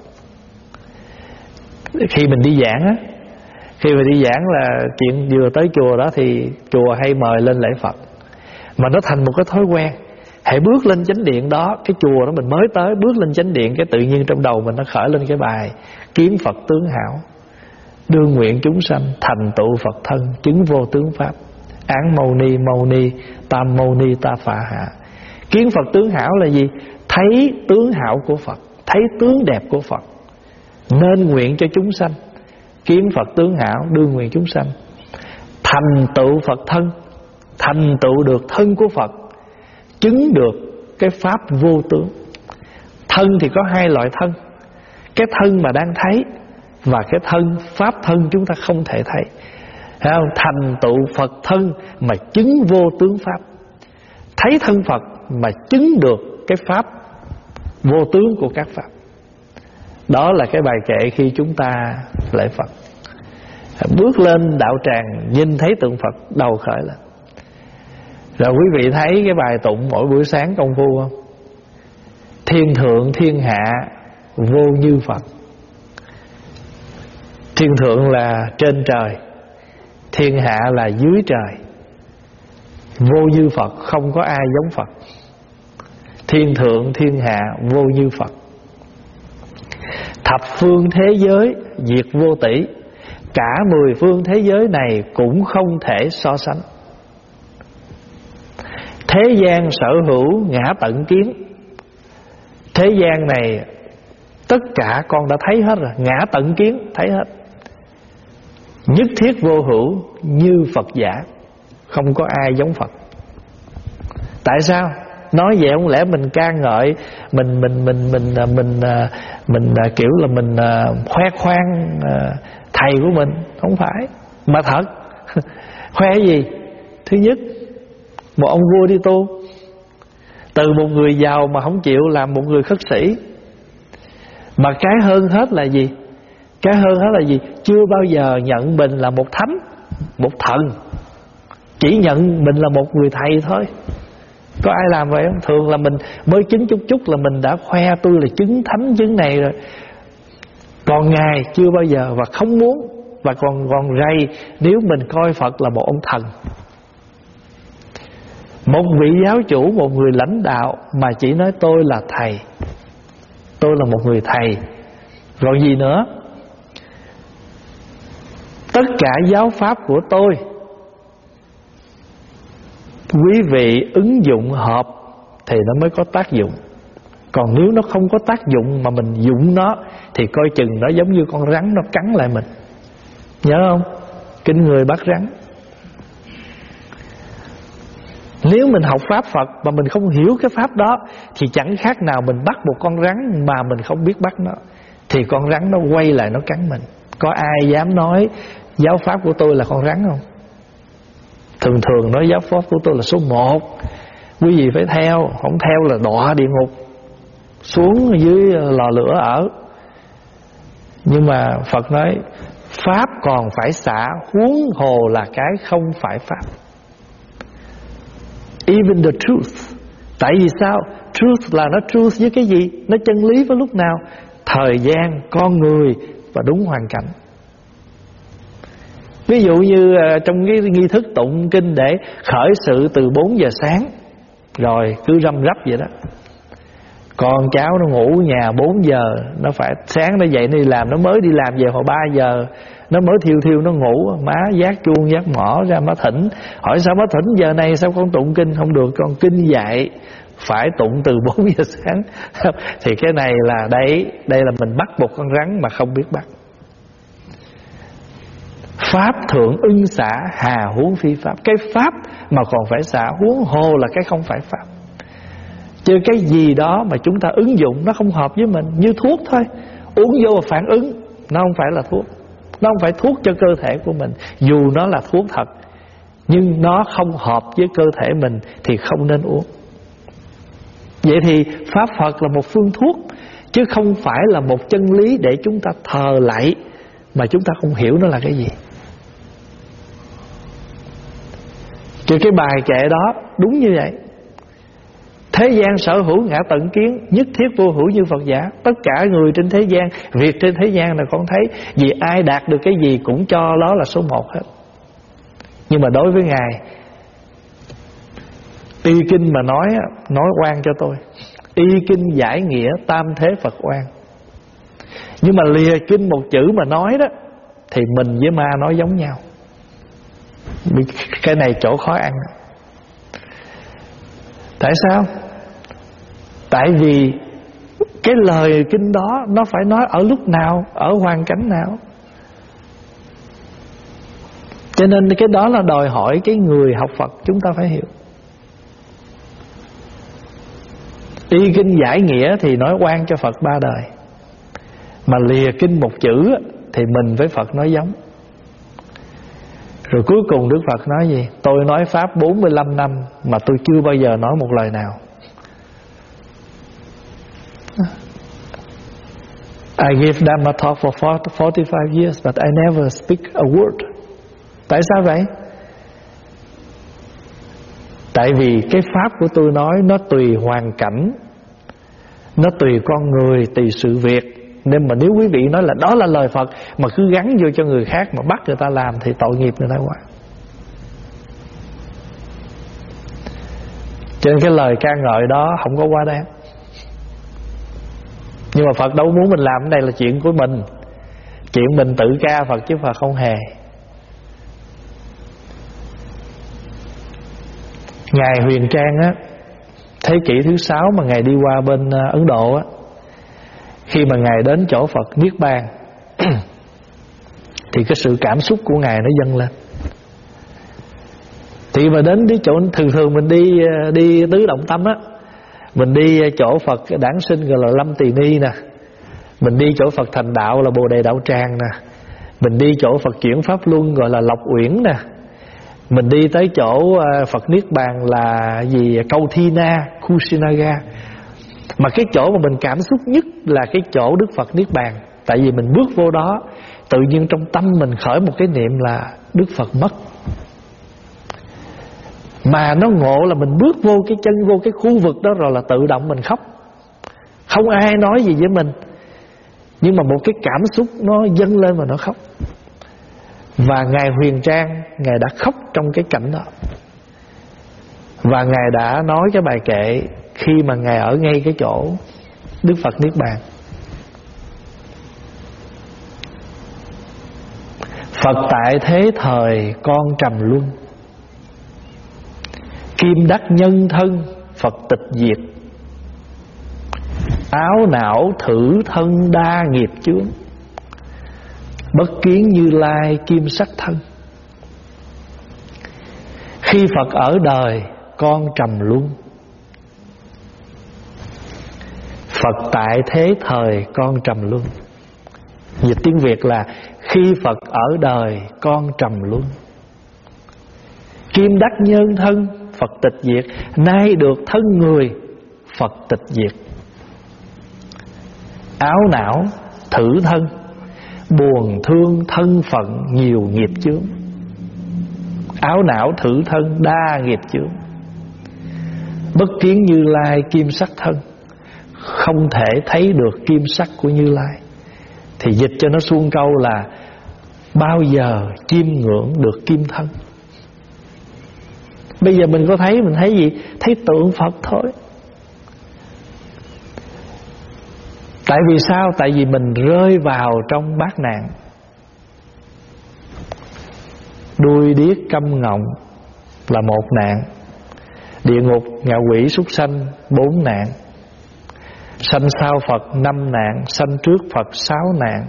Khi mình đi giảng á, khi mà đi giảng là chuyện vừa tới chùa đó thì chùa hay mời lên lễ Phật, mà nó thành một cái thói quen. Hãy bước lên chánh điện đó, cái chùa đó mình mới tới, bước lên chánh điện cái tự nhiên trong đầu mình nó khởi lên cái bài kiến Phật tướng hảo, đương nguyện chúng sanh, thành tựu Phật thân, chứng vô tướng pháp. Án mâu ni tam mâu ni ta phạ hạ. Kiến Phật tướng hảo là gì? Thấy tướng hảo của Phật, thấy tướng đẹp của Phật, nên nguyện cho chúng sanh. Kiến Phật tướng hảo, đương nguyện chúng sanh, thành tựu Phật thân, thành tựu được thân của Phật, chứng được cái pháp vô tướng. Thân thì có hai loại thân: cái thân mà đang thấy và cái thân pháp thân chúng ta không thể thấy. Thấy không? Thành tựu Phật thân mà chứng vô tướng pháp, thấy thân Phật mà chứng được cái pháp vô tướng của các pháp. Đó là cái bài kệ khi chúng ta lễ Phật. Bước lên đạo tràng nhìn thấy tượng Phật, đầu khởi lên. Rồi quý vị thấy cái bài tụng mỗi buổi sáng công phu không? Thiên thượng thiên hạ vô như Phật. Thiên thượng là trên trời, thiên hạ là dưới trời. Vô như Phật, không có ai giống Phật. Thiên thượng thiên hạ vô như Phật. Thập phương thế giới diệt vô tỷ, cả 10 phương thế giới này cũng không thể so sánh. Thế gian sở hữu ngã tận kiến. Thế gian này tất cả con đã thấy hết rồi, ngã tận kiến thấy hết. Nhất thiết vô hữu như Phật giả, không có ai giống Phật. Tại sao? Nói vậy không lẽ mình ca ngợi, mình kiểu là mình khoe khoang thầy của mình? Không phải, mà thật. Khoe gì? Thứ nhất, một ông vua đi tu, từ một người giàu mà không chịu làm một người khất sĩ. Mà cái hơn hết là gì? Cái hơn hết là gì? Chưa bao giờ nhận mình là một thánh, một thần, chỉ nhận mình là một người thầy thôi. Có ai làm vậy không? Thường là mình mới chứng chút là mình đã khoe tôi là chứng thánh chứng này rồi. Còn Ngài chưa bao giờ và không muốn, và còn rầy nếu mình coi Phật là một ông thần. Một vị giáo chủ, một người lãnh đạo mà chỉ nói tôi là thầy, tôi là một người thầy, rồi gì nữa? Tất cả giáo pháp của tôi quý vị ứng dụng hợp thì nó mới có tác dụng. Còn nếu nó không có tác dụng mà mình dụng nó thì coi chừng nó giống như con rắn nó cắn lại mình. Nhớ không? Kinh người bắt rắn. Nếu mình học pháp Phật mà mình không hiểu cái pháp đó thì chẳng khác nào mình bắt một con rắn mà mình không biết bắt nó, thì con rắn nó quay lại nó cắn mình. Có ai dám nói giáo pháp của tôi là con rắn không? Thường thường nói giáo pháp của tôi là số 1, quý vị phải theo, không theo là đọa địa ngục, xuống dưới lò lửa ở. Nhưng mà Phật nói pháp còn phải xả, huống hồ là cái không phải pháp. Even the truth. Tại vì sao? Truth là nó truth với cái gì? Nó chân lý với lúc nào? Thời gian, con người và đúng hoàn cảnh. Ví dụ như trong cái nghi thức tụng kinh để khởi sự từ 4 giờ sáng, rồi cứ răm rắp vậy đó. Con cháu nó ngủ nhà 4 giờ, nó phải sáng nó dậy nó đi làm, nó mới đi làm về hồi 3 giờ, nó mới thiêu nó ngủ, má vác chuông vác mỏ ra má thỉnh. Hỏi sao má thỉnh giờ này sao con tụng kinh? Không được, con kinh dạy phải tụng từ 4 giờ sáng. Thì cái này là đây là mình bắt một con rắn mà không biết bắt. Pháp thượng ưng xả, hà huống phi pháp. Cái pháp mà còn phải xả, huống hồ là cái không phải pháp. Chứ cái gì đó mà chúng ta ứng dụng nó không hợp với mình, như thuốc thôi, uống vô phản ứng, nó không phải là thuốc. Nó không phải thuốc cho cơ thể của mình. Dù nó là thuốc thật, nhưng nó không hợp với cơ thể mình thì không nên uống. Vậy thì Pháp Phật là một phương thuốc, chứ không phải là một chân lý để chúng ta thờ lạy mà chúng ta không hiểu nó là cái gì. Chứ cái bài kệ đó đúng như vậy. Thế gian sở hữu ngã tận kiến, nhất thiết vô hữu như Phật giả. Tất cả người trên thế gian, việc trên thế gian này con thấy, vì ai đạt được cái gì cũng cho đó là số một hết. Nhưng mà đối với Ngài, y kinh mà nói oan cho tôi. Y kinh giải nghĩa tam thế Phật oan. Nhưng mà lìa kinh một chữ mà nói đó, thì mình với ma nói giống nhau. Cái này chỗ khó ăn. Tại sao? Tại vì cái lời kinh đó nó phải nói ở lúc nào, ở hoàn cảnh nào. Cho nên cái đó là đòi hỏi cái người học Phật chúng ta phải hiểu. Y kinh giải nghĩa thì nói oan cho Phật 3 đời, mà lìa kinh một chữ thì mình với Phật nói giống. Rồi cuối cùng Đức Phật nói gì? Tôi nói Pháp 45 năm mà tôi chưa bao giờ nói một lời nào. I gave Dhamma talk for 45 years but I never speak a word. Tại sao vậy? Tại vì cái Pháp của tôi nói nó tùy hoàn cảnh, nó tùy con người, tùy sự việc. Nên mà nếu quý vị nói là đó là lời Phật mà cứ gắn vô cho người khác mà bắt người ta làm thì tội nghiệp người ta quá. Cho nên cái lời ca ngợi đó không có quá đáng. Nhưng mà Phật đâu muốn mình làm. Cái này là chuyện của mình, chuyện mình tự ca Phật chứ Phật không hề. Ngài Huyền Trang á, thế kỷ thứ 6 mà Ngài đi qua bên Ấn Độ á, khi mà Ngài đến chỗ Phật Niết Bàn thì cái sự cảm xúc của Ngài nó dâng lên. Thì mà đến chỗ thường mình đi tứ động tâm á, mình đi chỗ Phật đản sinh gọi là Lâm Tỳ Ni nè, mình đi chỗ Phật thành đạo là Bồ Đề Đạo Tràng nè, mình đi chỗ Phật chuyển Pháp Luân gọi là Lộc Uyển nè, mình đi tới chỗ Phật Niết Bàn là gì, Câu Thi Na, Kusinaga. Mà cái chỗ mà mình cảm xúc nhất là cái chỗ Đức Phật Niết Bàn. Tại vì mình bước vô đó, tự nhiên trong tâm mình khởi một cái niệm là Đức Phật mất. Mà nó ngộ là mình bước vô cái chân, vô cái khu vực đó rồi là tự động mình khóc. Không ai nói gì với mình, nhưng mà một cái cảm xúc nó dâng lên và nó khóc. Và Ngài Huyền Trang, Ngài đã khóc trong cái cảnh đó. Và Ngài đã nói cái bài kệ khi mà Ngài ở ngay cái chỗ Đức Phật Niết Bàn. Phật tại thế thời con trầm luân, kim đắc nhân thân Phật tịch diệt, áo não thử thân đa nghiệp chướng, bất kiến Như Lai kim sắc thân. Khi Phật ở đời con trầm luân, Phật tại thế thời con trầm luân. Dịch tiếng Việt là khi Phật ở đời con trầm luân, kim đắc nhân thân Phật tịch diệt, nay được thân người Phật tịch diệt. Áo não thử thân, buồn thương thân phận nhiều nghiệp chướng. Áo não thử thân đa nghiệp chướng, bất kiến Như Lai kim sắc thân, không thể thấy được kim sắc của Như Lai. Thì dịch cho nó suông câu là bao giờ chiêm ngưỡng được kim thân. Bây giờ mình có thấy, mình thấy gì? Thấy tượng Phật thôi. Tại vì sao? Tại vì mình rơi vào trong bát nạn. Đuôi điếc câm ngọng là một nạn, địa ngục ngạ quỷ súc sanh 4 nạn, sanh sau Phật 5 nạn, sanh trước Phật 6 nạn,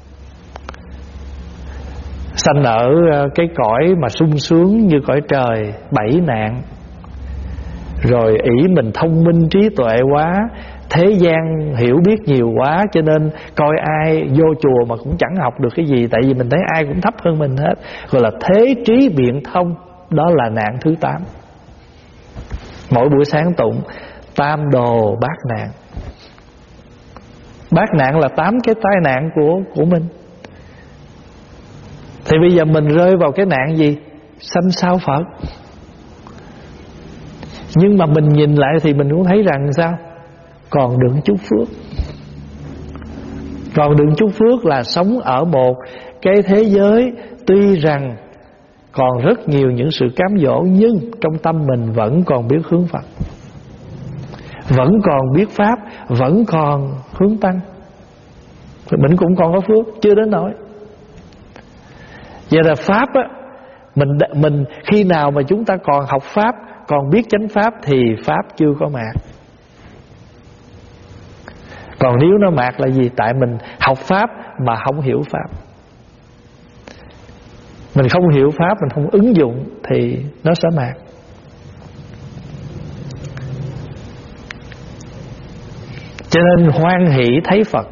sanh ở cái cõi mà sung sướng như cõi trời 7 nạn, rồi ỷ mình thông minh trí tuệ quá, thế gian hiểu biết nhiều quá, cho nên coi ai vô chùa mà cũng chẳng học được cái gì, tại vì mình thấy ai cũng thấp hơn mình hết, gọi là thế trí biện thông. Đó là nạn thứ 8. Mỗi buổi sáng tụng tam đồ bát nạn. Bát nạn là 8 cái tai nạn của mình. Thì bây giờ mình rơi vào cái nạn gì? Sanh sao Phật. Nhưng mà mình nhìn lại thì mình cũng thấy rằng sao? Còn được chút phước. Còn được chút phước là sống ở một cái thế giới tuy rằng còn rất nhiều những sự cám dỗ, nhưng trong tâm mình vẫn còn biết hướng Phật, vẫn còn biết Pháp, vẫn còn hướng Tăng. Mình cũng còn có phước, chưa đến nỗi. Vậy là Pháp á, mình khi nào mà chúng ta còn học Pháp, còn biết chánh Pháp thì Pháp chưa có mạt. Còn nếu nó mạt là gì? Tại mình học Pháp mà không hiểu Pháp. Mình không hiểu Pháp, mình không ứng dụng thì nó sẽ mạt. Cho nên hoan hỷ thấy Phật.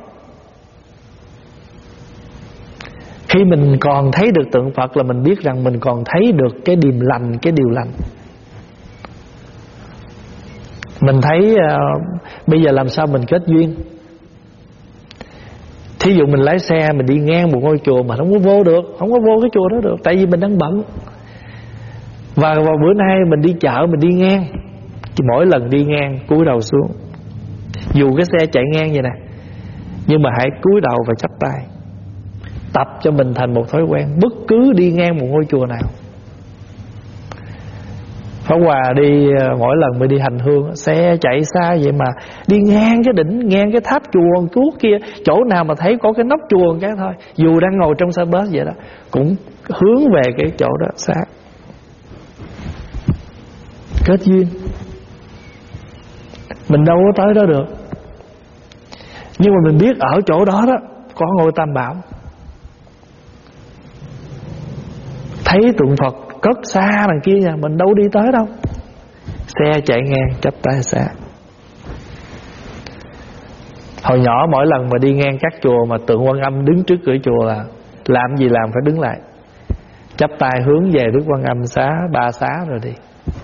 Khi mình còn thấy được tượng Phật là mình biết rằng mình còn thấy được cái điềm lành, cái điều lành. Mình thấy bây giờ làm sao mình kết duyên. Thí dụ mình lái xe, mình đi ngang một ngôi chùa mà không có vô được, không có vô cái chùa đó được, tại vì mình đang bận. Và vào bữa nay mình đi chợ, mình đi ngang, mỗi lần đi ngang cúi đầu xuống, dù cái xe chạy ngang vậy nè, nhưng mà hãy cúi đầu và chắp tay. Tập cho mình thành một thói quen, bất cứ đi ngang một ngôi chùa nào. Pháp Hòa đi mỗi lần mình đi hành hương, xe chạy xa vậy mà đi ngang cái đỉnh, ngang cái tháp chùa tuốt kia, chỗ nào mà thấy có cái nóc chùa cái thôi, dù đang ngồi trong xe bus vậy đó, cũng hướng về cái chỗ đó xa. Kết duyên. Mình đâu có tới đó được, nhưng mà mình biết ở chỗ đó đó có ngôi Tam Bảo. Thấy tượng Phật cất xa đằng kia nha, mình đâu đi tới đâu, xe chạy ngang chắp tay xa. Hồi nhỏ mỗi lần mà đi ngang các chùa mà tượng Quan Âm đứng trước cửa chùa là làm gì làm phải đứng lại, chắp tay hướng về Đức Quan Âm xá 3 xá rồi đi.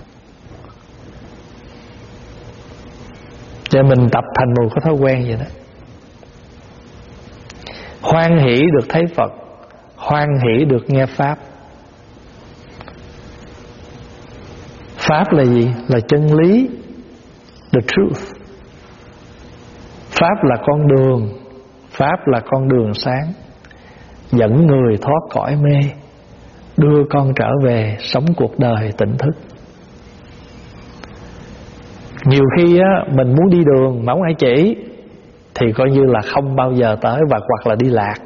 Cho mình tập thành một cái thói quen vậy đó. Hoan hỷ được thấy Phật, hoan hỷ được nghe Pháp. Pháp là gì? Là chân lý, the truth. Pháp là con đường, Pháp là con đường sáng, dẫn người thoát cõi mê, đưa con trở về sống cuộc đời tỉnh thức. Nhiều khi á, mình muốn đi đường mà không ai chỉ thì coi như là không bao giờ tới, và hoặc là đi lạc.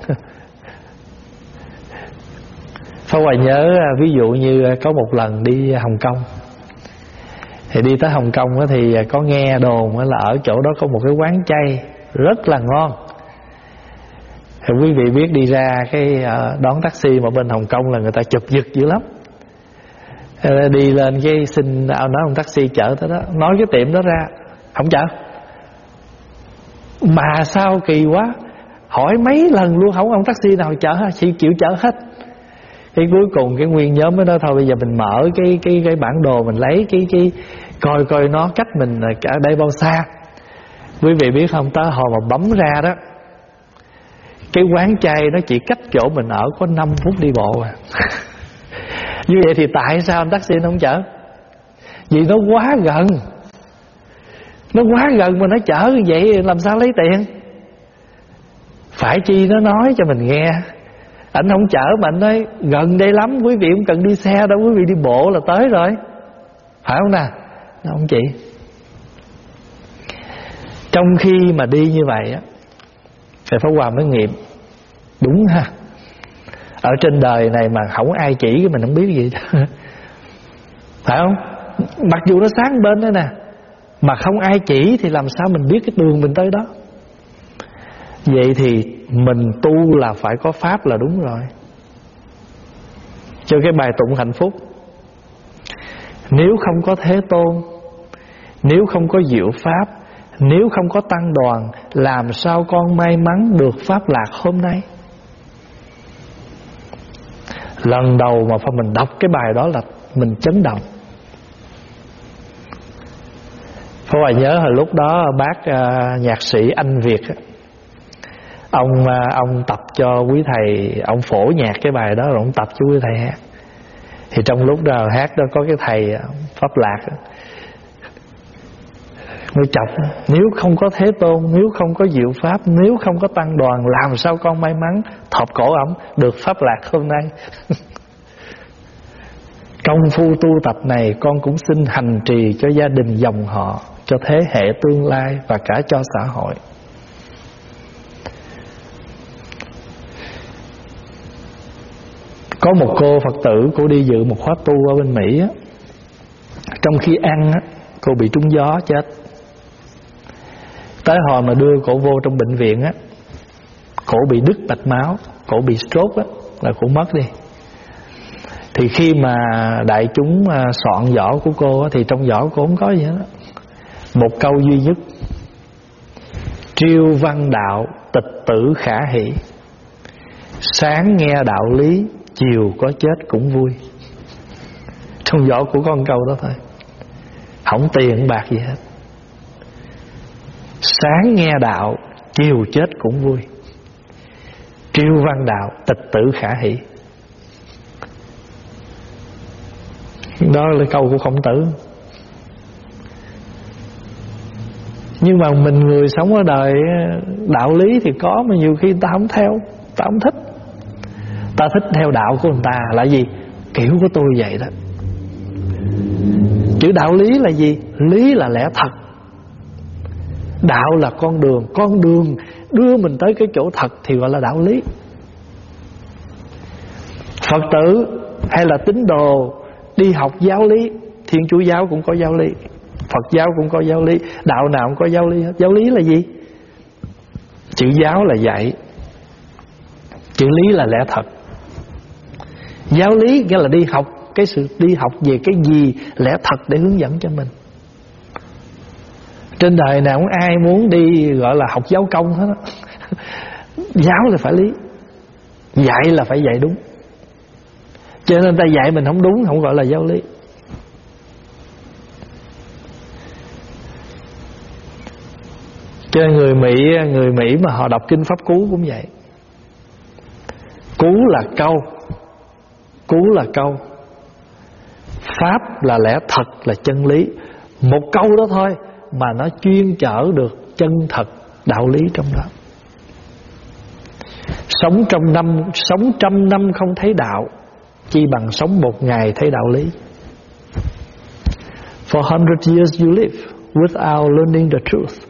Pháp Hòa nhớ ví dụ như có một lần đi Hồng Kông. Thì đi tới Hồng Kông thì có nghe đồn là ở chỗ đó có một cái quán chay rất là ngon. Thì quý vị biết đi ra cái đón taxi mà bên Hồng Kông là người ta chụp giật dữ lắm. Đi lên cái xin nói ông taxi chở tới đó, nói cái tiệm đó ra, không chở. Mà sao kỳ quá, hỏi mấy lần luôn không ông taxi nào chở, chỉ chịu chở hết. Cái cuối cùng cái nguyên nhóm mới nói thôi bây giờ mình mở cái bản đồ, mình lấy cái coi nó cách mình ở đây bao xa. Quý vị biết không, tới hồi mà bấm ra đó, cái quán chay nó chỉ cách chỗ mình ở có 5 phút đi bộ à. Như vậy thì tại sao anh taxi nó không chở? Vì nó quá gần. Nó quá gần mà nó chở như vậy làm sao lấy tiền? Phải chi nó nói cho mình nghe. Anh không chở mà anh nói gần đây lắm, quý vị không cần đi xe đâu, quý vị đi bộ là tới rồi, phải không nè? Nó không chị. Trong khi mà đi như vậy á, thì Pháp Hòa mới nghiệm đúng ha, ở trên đời này mà không ai chỉ cái mình không biết gì đó. Phải không? Mặc dù nó sáng bên đó nè, mà không ai chỉ thì làm sao mình biết cái đường mình tới đó. Vậy thì mình tu là phải có Pháp là đúng rồi. Cho cái bài tụng hạnh phúc, nếu không có Thế Tôn nếu không có diệu pháp, nếu không có tăng đoàn, làm sao con may mắn được pháp lạc hôm nay? Lần đầu mà mình đọc cái bài đó là mình chấn động. Phó Hoài nhớ hồi lúc đó bác nhạc sĩ Anh Việt, ông tập cho quý thầy, ông phổ nhạc cái bài đó rồi ông tập cho quý thầy hát. Thì trong lúc đó hát đó có cái thầy Pháp Lạc mới chọc: nếu không có Thế Tôn, nếu không có diệu pháp, nếu không có tăng đoàn, làm sao con may mắn thọp cổ ổng được pháp lạc hôm nay? Công phu tu tập này con cũng xin hành trì cho gia đình dòng họ, cho thế hệ tương lai và cả cho xã hội. Có một cô Phật tử, cô đi dự một khóa tu ở bên Mỹ á. Trong khi ăn á, cô bị trúng gió chết. Tới hồi mà đưa cổ vô trong bệnh viện á, cổ bị đứt mạch máu, cổ bị stroke á, là cổ mất đi. Thì khi mà đại chúng soạn vở của cô á, thì trong vở cô không có gì hết. Một câu duy nhất: triêu văn đạo, tịch tử khả hỷ. Sáng nghe đạo lý, chiều có chết cũng vui. Trong vở của con câu đó thôi, không tiền bạc gì hết. Sáng nghe đạo, chiều chết cũng vui. Triêu văn đạo, tịch tử khả hỷ. Đó là câu của Khổng Tử. Nhưng mà mình người sống ở đời, đạo lý thì có, mà nhiều khi ta không theo, ta không thích. Ta thích theo đạo của người ta là gì? Kiểu của tôi vậy đó. Chữ đạo lý là gì? Lý là lẽ thật, đạo là con đường đưa mình tới cái chỗ thật thì gọi là đạo lý. Phật tử hay là tín đồ đi học giáo lý, Thiên Chúa giáo cũng có giáo lý, Phật giáo cũng có giáo lý, đạo nào cũng có giáo lý hết. Giáo lý là gì? Chữ giáo là dạy, chữ lý là lẽ thật. Giáo lý nghĩa là đi học, cái sự đi học về cái gì lẽ thật để hướng dẫn cho mình. Trên đời nào cũng ai muốn đi gọi là học giáo công hết đó. Giáo là phải lý, dạy là phải dạy đúng. Cho nên ta dạy mình không đúng, không gọi là giáo lý. Cho nên người Mỹ mà họ đọc kinh Pháp Cú cũng vậy. Cú là câu, cú là câu, pháp là lẽ thật, là chân lý. Một câu đó thôi mà nó chuyên chở được chân thật đạo lý trong đó. Sống trăm năm không thấy đạo, chi bằng sống một ngày thấy đạo lý. For 100 years you live without learning the truth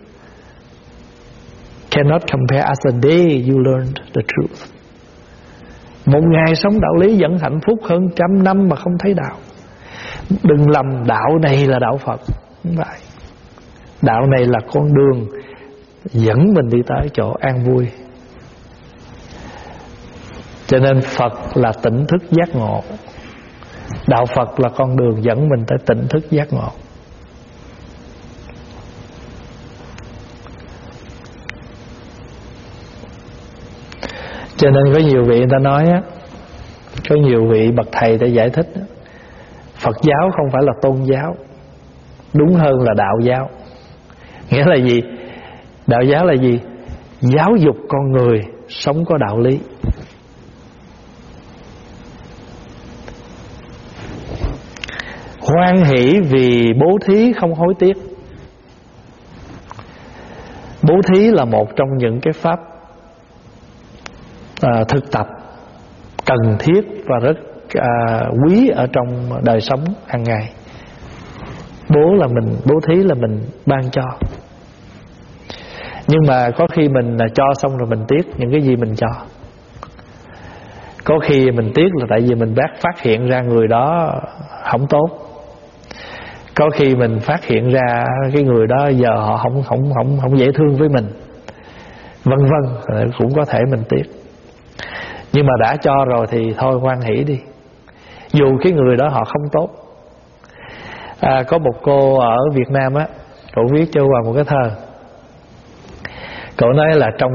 cannot compare as a day you learned the truth. Một ngày sống đạo lý vẫn hạnh phúc hơn 100 năm mà không thấy đạo. Đừng lầm đạo này là đạo Phật, không phải. Đạo này là con đường dẫn mình đi tới chỗ an vui. Cho nên Phật là tỉnh thức giác ngộ, đạo Phật là con đường dẫn mình tới tỉnh thức giác ngộ. Cho nên có nhiều vị người ta nói á, có nhiều vị bậc thầy đã giải thích á, Phật giáo không phải là tôn giáo, đúng hơn là đạo giáo. Nghĩa là gì? Đạo giáo là gì? Giáo dục con người sống có đạo lý. Hoan hỷ vì bố thí không hối tiếc. Bố thí là một trong những cái pháp thực tập cần thiết và rất quý ở trong đời sống hàng ngày. Bố thí là mình ban cho. Nhưng mà có khi mình cho xong rồi mình tiếc những cái gì mình cho. Có khi mình tiếc là tại vì mình phát hiện ra người đó không tốt. Có khi mình phát hiện ra cái người đó giờ họ không dễ thương với mình, vân vân, cũng có thể mình tiếc. Nhưng mà đã cho rồi thì thôi hoan hỷ đi, dù cái người đó họ không tốt. Có một cô ở Việt Nam á, Cậu viết cho qua một cái thơ. Cậu nói là trong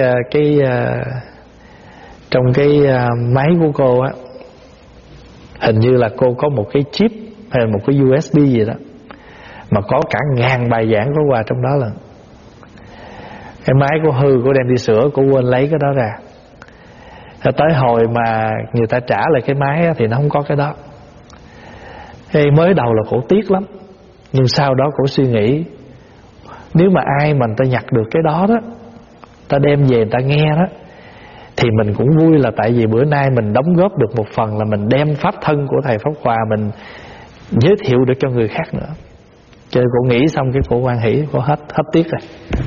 cái máy của cô á, hình như là cô có một cái chip hay một cái USB gì đó, mà có cả 1000 bài giảng của Hòa trong đó. Là cái máy của hư, cô đem đi sửa, cô quên lấy cái đó ra. Tới hồi mà người ta trả lại cái máy á, thì nó không có cái đó. Thế mới đầu là cổ tiếc lắm, nhưng sau đó cổ suy nghĩ, nếu mà ai mà người ta nhặt được cái đó đó, ta đem về người ta nghe đó, thì mình cũng vui, là tại vì bữa nay mình đóng góp được một phần, là mình đem pháp thân của thầy Pháp Hòa mình giới thiệu được cho người khác nữa. Cho nên cô nghĩ xong cái cô hoan hỷ, cô hết tiếc rồi.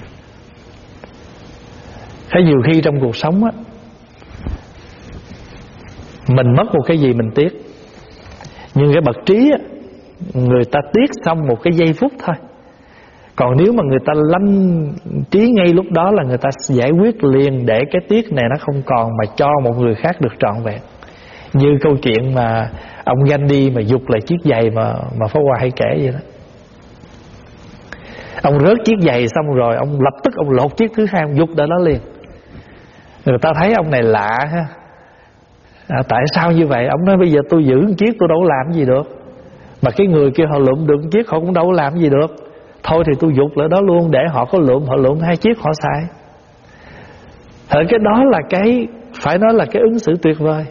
Thế nhiều khi trong cuộc sống á, mình mất một cái gì mình tiếc, nhưng cái bậc trí á, người ta tiếc xong một cái giây phút thôi. Còn nếu mà người ta lanh trí ngay lúc đó là người ta giải quyết liền, để cái tiếc này nó không còn, mà cho một người khác được trọn vẹn. Như câu chuyện mà ông Gandhi mà giục lại chiếc giày mà Pháp Hòa hay kể vậy đó. Ông rớt chiếc giày xong rồi ông lập tức ông lột chiếc thứ hai, ông giục đã đó liền. Người ta thấy ông này lạ ha, tại sao như vậy? Ông nói bây giờ tôi giữ một chiếc tôi đâu làm gì được, mà cái người kia họ lượm được một chiếc họ cũng đâu làm gì được. Thôi thì tôi giục lại đó luôn, để họ có lượm, họ lượm 2 chiếc họ xài. Thật cái đó là cái, phải nói là cái ứng xử tuyệt vời.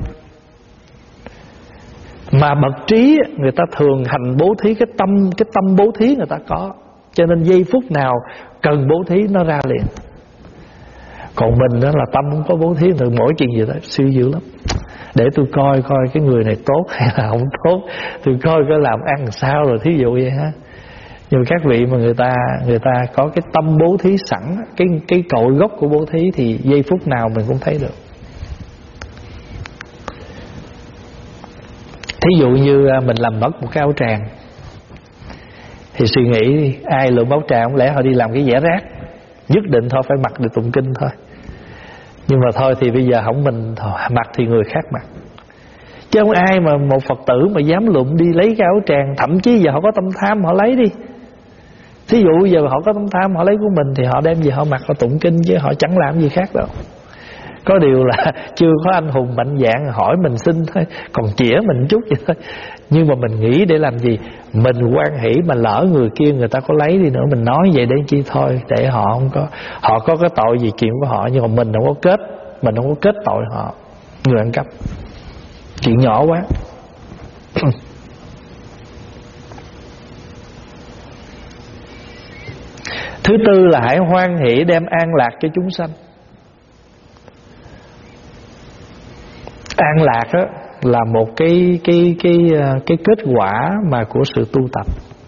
Mà bậc trí người ta thường hành bố thí, cái tâm bố thí người ta có, cho nên giây phút nào cần bố thí nó ra liền. Còn mình đó là tâm không có bố thí, từ mỗi chuyện gì đó siêu dữ lắm. Để tôi coi cái người này tốt hay là không tốt, tôi coi cái làm ăn sao rồi, thí dụ vậy ha. Nhưng các vị mà người ta có cái tâm bố thí sẵn, cái cội gốc của bố thí, thì giây phút nào mình cũng thấy được. Thí dụ như mình làm mất một cái áo tràng, thì suy nghĩ ai lượm áo tràng, không lẽ họ đi làm cái vẽ rác, nhất định thôi phải mặc để tụng kinh thôi. Nhưng mà thôi thì bây giờ không mình mặc thì người khác mặc. Chứ không ai mà một Phật tử mà dám lượm đi lấy cái áo tràng. Thậm chí giờ họ có tâm tham họ lấy đi. Thí dụ giờ họ có tâm tham họ lấy của mình, thì họ đem về họ mặc, họ tụng kinh, chứ họ chẳng làm gì khác đâu. Có điều là chưa có anh hùng mạnh dạn hỏi mình xin thôi, còn chĩa mình chút vậy thôi. Nhưng mà mình nghĩ để làm gì? Mình hoan hỷ, mà lỡ người kia người ta có lấy đi nữa, mình nói vậy để chi thôi, để họ không có, họ có cái tội gì chuyện của họ, nhưng mà mình không có kết tội họ người ăn cắp. Chuyện nhỏ quá. Thứ tư là hãy hoan hỷ đem an lạc cho chúng sanh. An lạc đó là một cái kết quả mà của sự tu tập.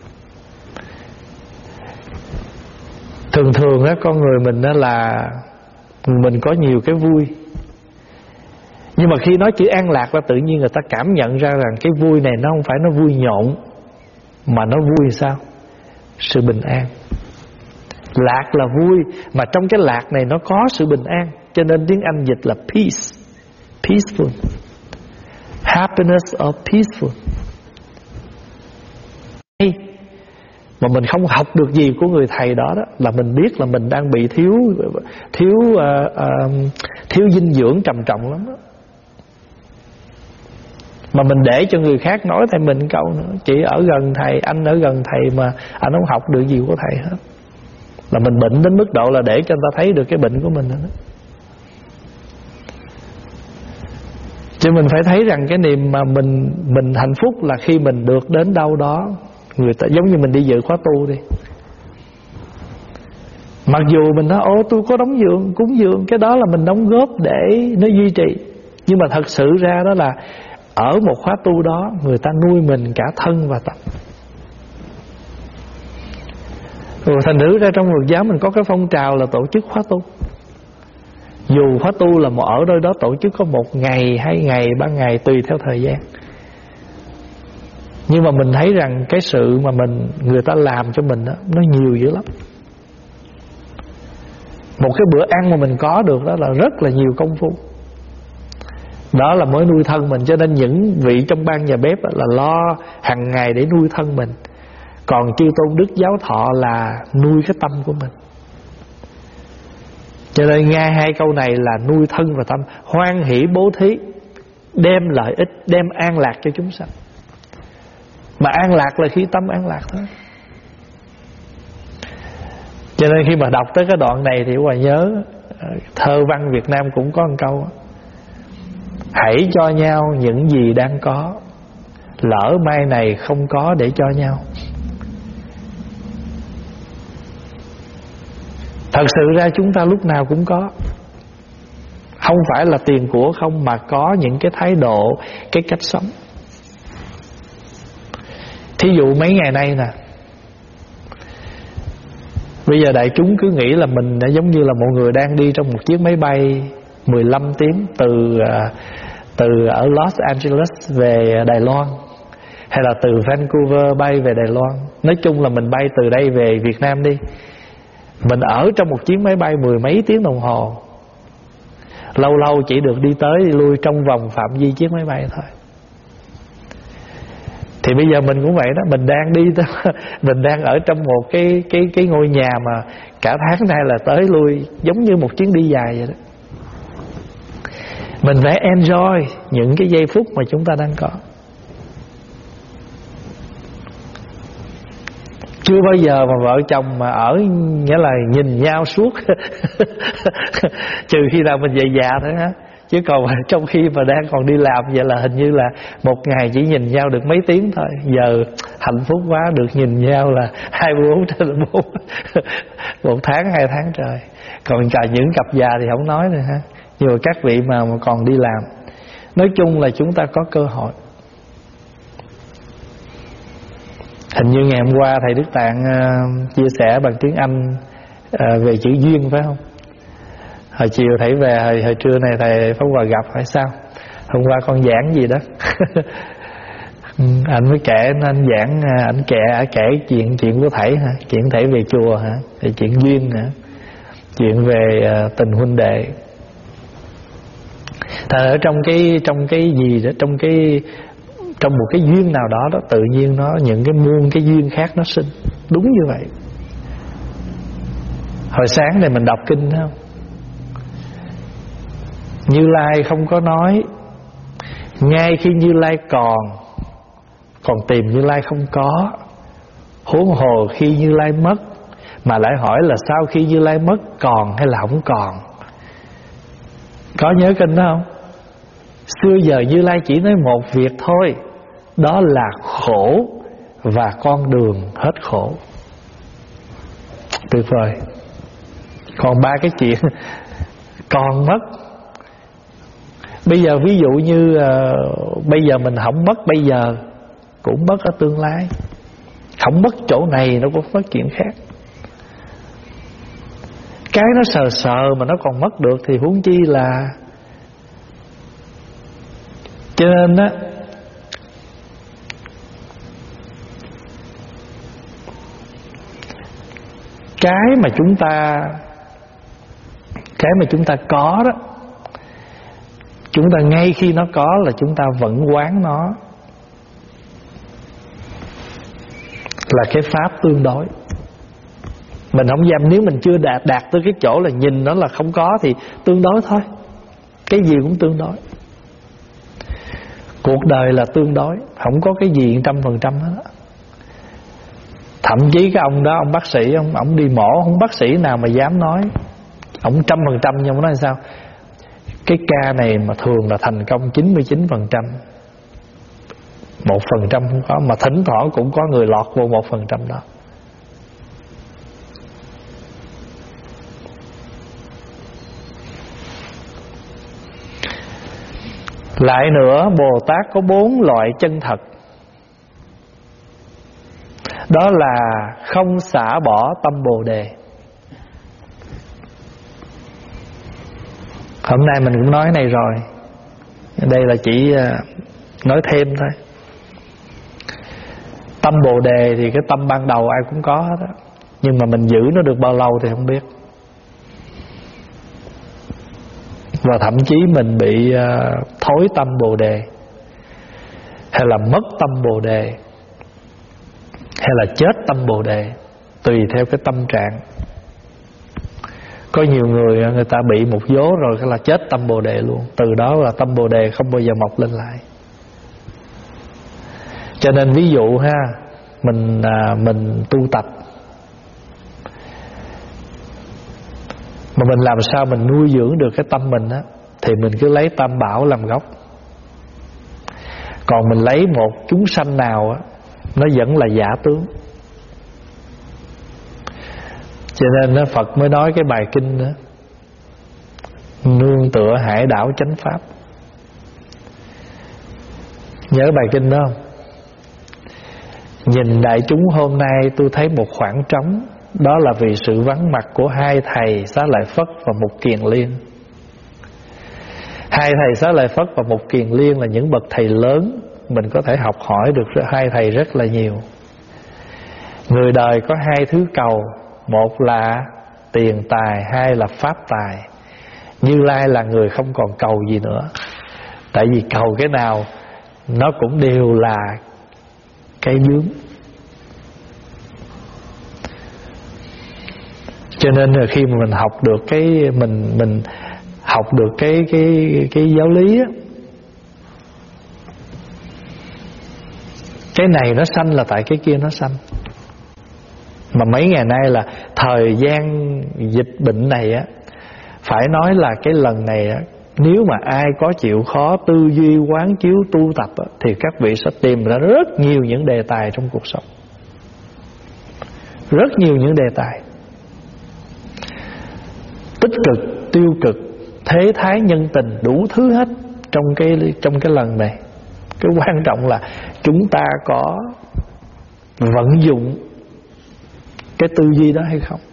Thường đó con người mình đó là mình có nhiều cái vui, nhưng mà khi nói chữ an lạc là tự nhiên người ta cảm nhận ra rằng cái vui này nó không phải nó vui nhộn, mà nó vui sao? Sự bình an. Lạc là vui, mà trong cái lạc này nó có sự bình an, cho nên tiếng Anh dịch là peace, peaceful, happiness or peaceful. Mà mình không học được gì của người thầy đó, là mình biết là mình đang bị thiếu dinh dưỡng trầm trọng lắm đó. Mà mình để cho người khác nói thầy mình câu nữa, chị ở gần thầy, anh ở gần thầy mà anh không học được gì của thầy hết, là mình bệnh đến mức độ là để cho người ta thấy được cái bệnh của mình đó. Chứ mình phải thấy rằng cái niềm mà mình hạnh phúc là khi mình được đến đâu đó, người ta giống như mình đi dự khóa tu đi. Mặc dù mình nói tôi có đóng dường, cúng dường, cái đó là mình đóng góp để nó duy trì, nhưng mà thật sự ra đó là ở một khóa tu đó người ta nuôi mình cả thân và tâm. Rồi thành thử ra trong Phật giáo mình có cái phong trào là tổ chức khóa tu. Dù khóa tu là ở nơi đó tổ chức có 1 ngày, 2 ngày, 3 ngày tùy theo thời gian, nhưng mà mình thấy rằng cái sự mà người ta làm cho mình đó, nó nhiều dữ lắm. Một cái bữa ăn mà mình có được đó là rất là nhiều công phu. Đó là mới nuôi thân mình. Cho nên những vị trong ban nhà bếp là lo hàng ngày để nuôi thân mình. Còn chư tôn đức giáo thọ là nuôi cái tâm của mình. Cho nên nghe hai câu này là nuôi thân và tâm, hoan hỷ bố thí, đem lợi ích, đem an lạc cho chúng sanh. Mà an lạc là khi tâm an lạc thôi. Cho nên khi mà đọc tới cái đoạn này thì Pháp Hòa nhớ thơ văn Việt Nam cũng có một câu: hãy cho nhau những gì đang có, lỡ mai này không có để cho nhau. Thật sự ra chúng ta lúc nào cũng có, không phải là tiền của không, mà có những cái thái độ, cái cách sống. Thí dụ mấy ngày nay nè, bây giờ đại chúng cứ nghĩ là mình đã giống như là một người đang đi trong một chiếc máy bay 15 tiếng từ ở Los Angeles về Đài Loan, hay là từ Vancouver bay về Đài Loan. Nói chung là mình bay từ đây về Việt Nam đi, mình ở trong một chiếc máy bay 10 mấy tiếng đồng hồ, lâu lâu chỉ được đi tới đi lui trong vòng phạm vi chiếc máy bay thôi. Thì bây giờ mình cũng vậy đó, mình đang đi mình đang ở trong một cái ngôi nhà mà cả tháng nay là tới lui, giống như một chuyến đi dài vậy đó. Mình phải enjoy những cái giây phút mà chúng ta đang có. Chưa bao giờ mà vợ chồng mà ở nghĩa là nhìn nhau suốt trừ khi nào mình về già thôi ha. Chứ còn trong khi mà đang còn đi làm vậy là hình như là một ngày chỉ nhìn nhau được mấy tiếng thôi. Giờ hạnh phúc quá, được nhìn nhau là 24/4 một tháng 2 tháng trời. Còn cả những cặp già thì không nói nữa ha. Nhưng mà các vị mà còn đi làm, nói chung là chúng ta có cơ hội. Hình như ngày hôm qua thầy Đức Tạng chia sẻ bằng tiếng Anh về chữ duyên phải không? Hồi chiều thầy về, hồi trưa này thầy Pháp Hòa gặp, hỏi sao hôm qua con giảng gì đó. Anh mới kể, anh giảng, anh kể chuyện của thầy hả? Chuyện thầy về chùa hả? Thì chuyện duyên hả? Chuyện về tình huynh đệ. Thật ở trong cái gì đó, trong một cái duyên nào đó đó, tự nhiên nó những cái muôn cái duyên khác nó sinh. Đúng như vậy. Hồi sáng này mình đọc kinh thấy không? Như Lai không có nói, ngay khi Như Lai còn tìm Như Lai không có, huống hồ khi Như Lai mất. Mà lại hỏi là sau khi Như Lai mất còn hay là không còn. Có nhớ kinh đó không? Xưa giờ Như Lai chỉ nói một việc thôi, đó là khổ và con đường hết khổ. Tuyệt vời. Còn 3 cái chuyện còn mất. Bây giờ ví dụ như bây giờ mình không mất bây giờ, cũng mất ở tương lai. Không mất chỗ này nó cũng mất chuyện khác. Cái nó sờ sờ mà nó còn mất được thì huống chi là. Cho nên á, cái mà chúng ta có đó, chúng ta ngay khi nó có là chúng ta vẫn quán nó, là cái pháp tương đối. Mình không dám, nếu mình chưa đạt tới cái chỗ là nhìn nó là không có thì tương đối thôi. Cái gì cũng tương đối. Cuộc đời là tương đối, không có cái gì 100% hết. Thậm chí cái ông đó, ông bác sĩ, ông đi mổ, không bác sĩ nào mà dám nói ông 100%, nhưng mà nói sao cái ca này mà thường là thành công 99%, 1% không có, mà thỉnh thoảng cũng có người lọt vô 1% đó. Lại nữa, Bồ Tát có 4 loại chân thật. Đó là không xả bỏ tâm Bồ Đề. Hôm nay mình cũng nói này rồi, đây là chỉ nói thêm thôi. Tâm Bồ Đề thì cái tâm ban đầu ai cũng có hết á, nhưng mà mình giữ nó được bao lâu thì không biết. Và thậm chí mình bị thối tâm Bồ Đề, hay là mất tâm Bồ Đề, hay là chết tâm Bồ Đề, tùy theo cái tâm trạng. Có nhiều người ta bị một vố rồi là chết tâm Bồ Đề luôn. Từ đó là tâm Bồ Đề không bao giờ mọc lên lại. Cho nên ví dụ ha, mình tu tập mà mình làm sao mình nuôi dưỡng được cái tâm mình á, thì mình cứ lấy Tam Bảo làm gốc. Còn mình lấy một chúng sanh nào á, nó vẫn là giả tướng. Cho nên Phật mới nói cái bài kinh đó, nương tựa hải đảo chánh pháp. Nhớ bài kinh đó không? Nhìn đại chúng hôm nay tôi thấy một khoảng trống, đó là vì sự vắng mặt của hai thầy Xá Lợi Phất và Mục Kiền Liên. Hai thầy Xá Lợi Phất và Mục Kiền Liên là những bậc thầy lớn, mình có thể học hỏi được hai thầy rất là nhiều. Người đời có hai thứ cầu, một là tiền tài, hai là pháp tài. Như Lai là người không còn cầu gì nữa. Tại vì cầu cái nào nó cũng đều là cái vướng. Cho nên là khi mà mình học được cái mình học được cái giáo lý á, cái này nó sanh là tại cái kia nó sanh. Mà mấy ngày nay là thời gian dịch bệnh này á, phải nói là cái lần này á, nếu mà ai có chịu khó tư duy quán chiếu tu tập á, thì các vị sẽ tìm ra rất nhiều những đề tài trong cuộc sống. Rất nhiều những đề tài tích cực, tiêu cực, thế thái, nhân tình, đủ thứ hết trong cái lần này. Cái quan trọng là chúng ta có vận dụng cái tư duy đó hay không.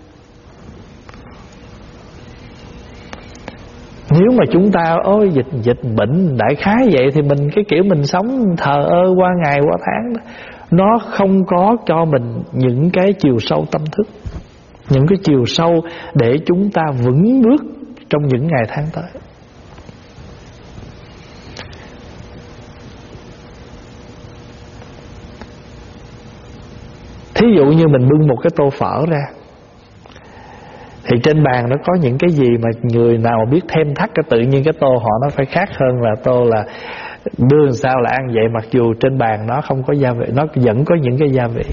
Nếu mà chúng ta ôi dịch bệnh đại khái vậy thì mình cái kiểu mình sống thờ ơ qua ngày qua tháng đó, nó không có cho mình những cái chiều sâu tâm thức, những cái chiều sâu để chúng ta vững bước trong những ngày tháng tới. Thí dụ như mình bưng một cái tô phở ra, thì trên bàn nó có những cái gì mà người nào biết thêm thắt cái tự nhiên cái tô họ nó phải khác hơn là tô là đưa làm sao là ăn vậy, mặc dù trên bàn nó không có gia vị, nó vẫn có những cái gia vị.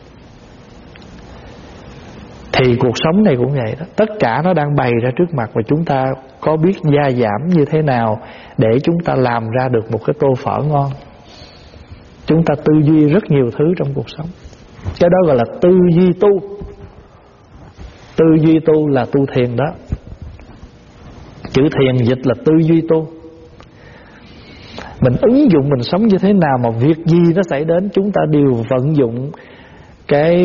Thì cuộc sống này cũng vậy đó, tất cả nó đang bày ra trước mặt và chúng ta có biết gia giảm như thế nào để chúng ta làm ra được một cái tô phở ngon. Chúng ta tư duy rất nhiều thứ trong cuộc sống. Cái đó gọi là tư duy tu. Tư duy tu là tu thiền đó. Chữ thiền dịch là tư duy tu. Mình ứng dụng mình sống như thế nào mà việc gì nó xảy đến chúng ta đều vận dụng cái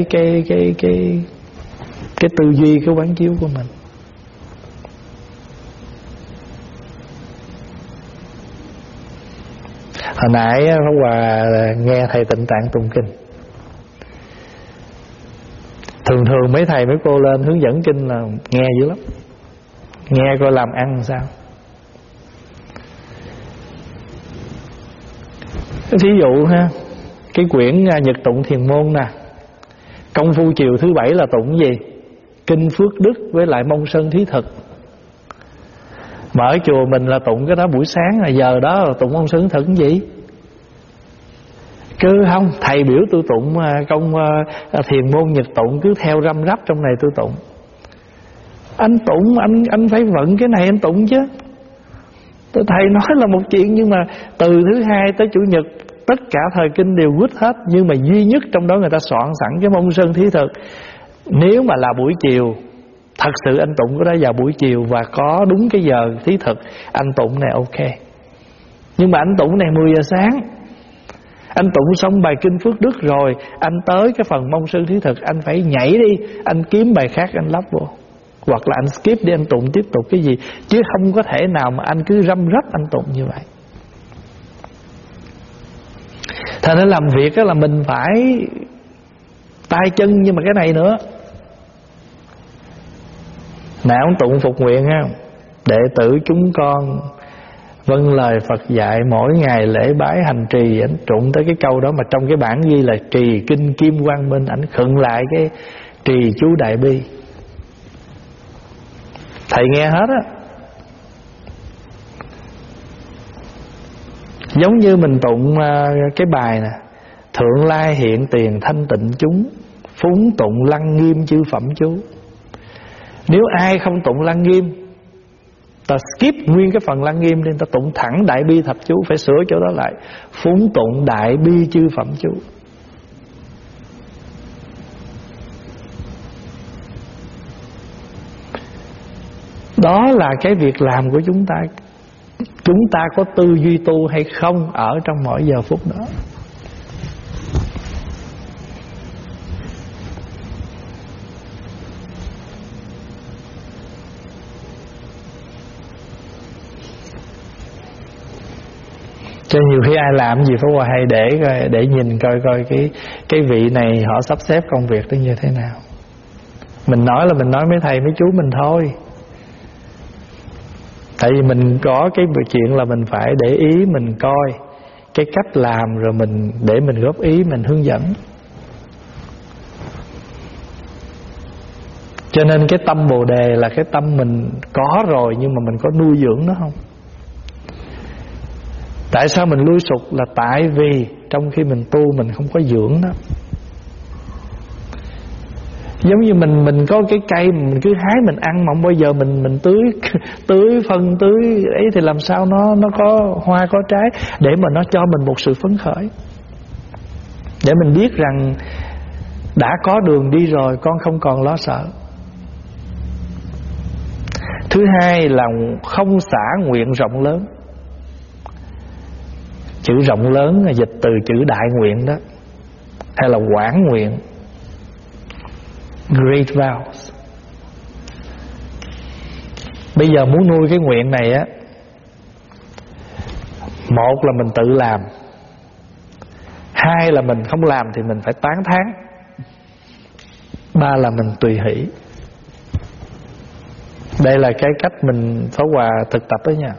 tư duy, cái quán chiếu của mình. Hồi nãy Pháp Hòa nghe thầy Tịnh Tạng tụng kinh. Thường mấy thầy mấy cô lên hướng dẫn kinh là nghe dữ lắm, nghe coi làm ăn sao. Thí dụ ha, cái quyển Nhật Tụng Thiền Môn nè, công phu chiều thứ 7 là tụng gì? Kinh Phước Đức với lại Mông Sơn Thí Thực. Mà ở chùa mình là tụng cái đó buổi sáng, là giờ đó là tụng Mông Sơn Thí Thực cái gì? Cứ không, thầy biểu tôi tụng công Thiền Môn Nhật Tụng, cứ theo răm rắp trong này tôi tụng. Anh tụng, anh phải vận cái này anh tụng chứ. Thầy nói là một chuyện, nhưng mà từ thứ hai tới chủ nhật tất cả thời kinh đều quýt hết. Nhưng mà duy nhất trong đó người ta soạn sẵn cái Mông Sơn Thí Thực. Nếu mà là buổi chiều, thật sự anh tụng cái đó vào buổi chiều và có đúng cái giờ thí thực, anh tụng này ok. Nhưng mà anh tụng này 10 giờ sáng, anh tụng xong bài kinh Phước Đức rồi, anh tới cái phần Mông Sơn Thí Thực, anh phải nhảy đi, anh kiếm bài khác anh lắp vô, hoặc là anh skip đi, anh tụng tiếp tục cái gì. Chứ không có thể nào mà anh cứ răm rắp anh tụng như vậy. Thành ra làm việc là mình phải tay chân, nhưng mà cái này nữa. Nào ông tụng phục nguyện ha: đệ tử chúng con vâng lời Phật dạy, mỗi ngày lễ bái hành trì. Ảnh trụng tới cái câu đó mà trong cái bản ghi là trì kinh Kim Quang Minh. Ảnh khựng lại cái trì chú Đại Bi. Thầy nghe hết á. Giống như mình tụng cái bài nè: Thượng lai hiện tiền thanh tịnh chúng, phúng tụng lăng nghiêm chư phẩm chú. Nếu ai không tụng lăng nghiêm, ta skip nguyên cái phần lăng nghiêm đi, ta tụng thẳng đại bi thập chú. Phải sửa chỗ đó lại: phúng tụng đại bi chư phẩm chú. Đó là cái việc làm của chúng ta. Chúng ta có tư duy tu hay không ở trong mỗi giờ phút đó. Cho nhiều khi ai làm gì phải qua hay để nhìn coi cái vị này họ sắp xếp công việc nó như thế nào. Mình nói là mình nói mấy thầy mấy chú mình thôi. Tại vì mình có cái chuyện là mình phải để ý, mình coi cái cách làm rồi mình để mình góp ý, mình hướng dẫn. Cho nên cái tâm Bồ Đề là cái tâm mình có rồi, nhưng mà mình có nuôi dưỡng nó không? Tại sao mình lui sụt? Là tại vì trong khi mình tu mình không có dưỡng nó. Giống như mình có cái cây, mình cứ hái mình ăn mà không bao giờ mình tưới phân tưới ấy, thì làm sao nó có hoa có trái, để mà nó cho mình một sự phấn khởi, để mình biết rằng đã có đường đi rồi, con không còn lo sợ. Thứ hai là không xả nguyện rộng lớn. Chữ rộng lớn là dịch từ chữ đại nguyện đó, hay là quảng nguyện, great vows. Bây giờ muốn nuôi cái nguyện này á, một là mình tự làm, hai là mình không làm thì mình phải tán thán, ba là mình tùy hỷ. Đây là cái cách mình Pháp Hòa thực tập đó nha.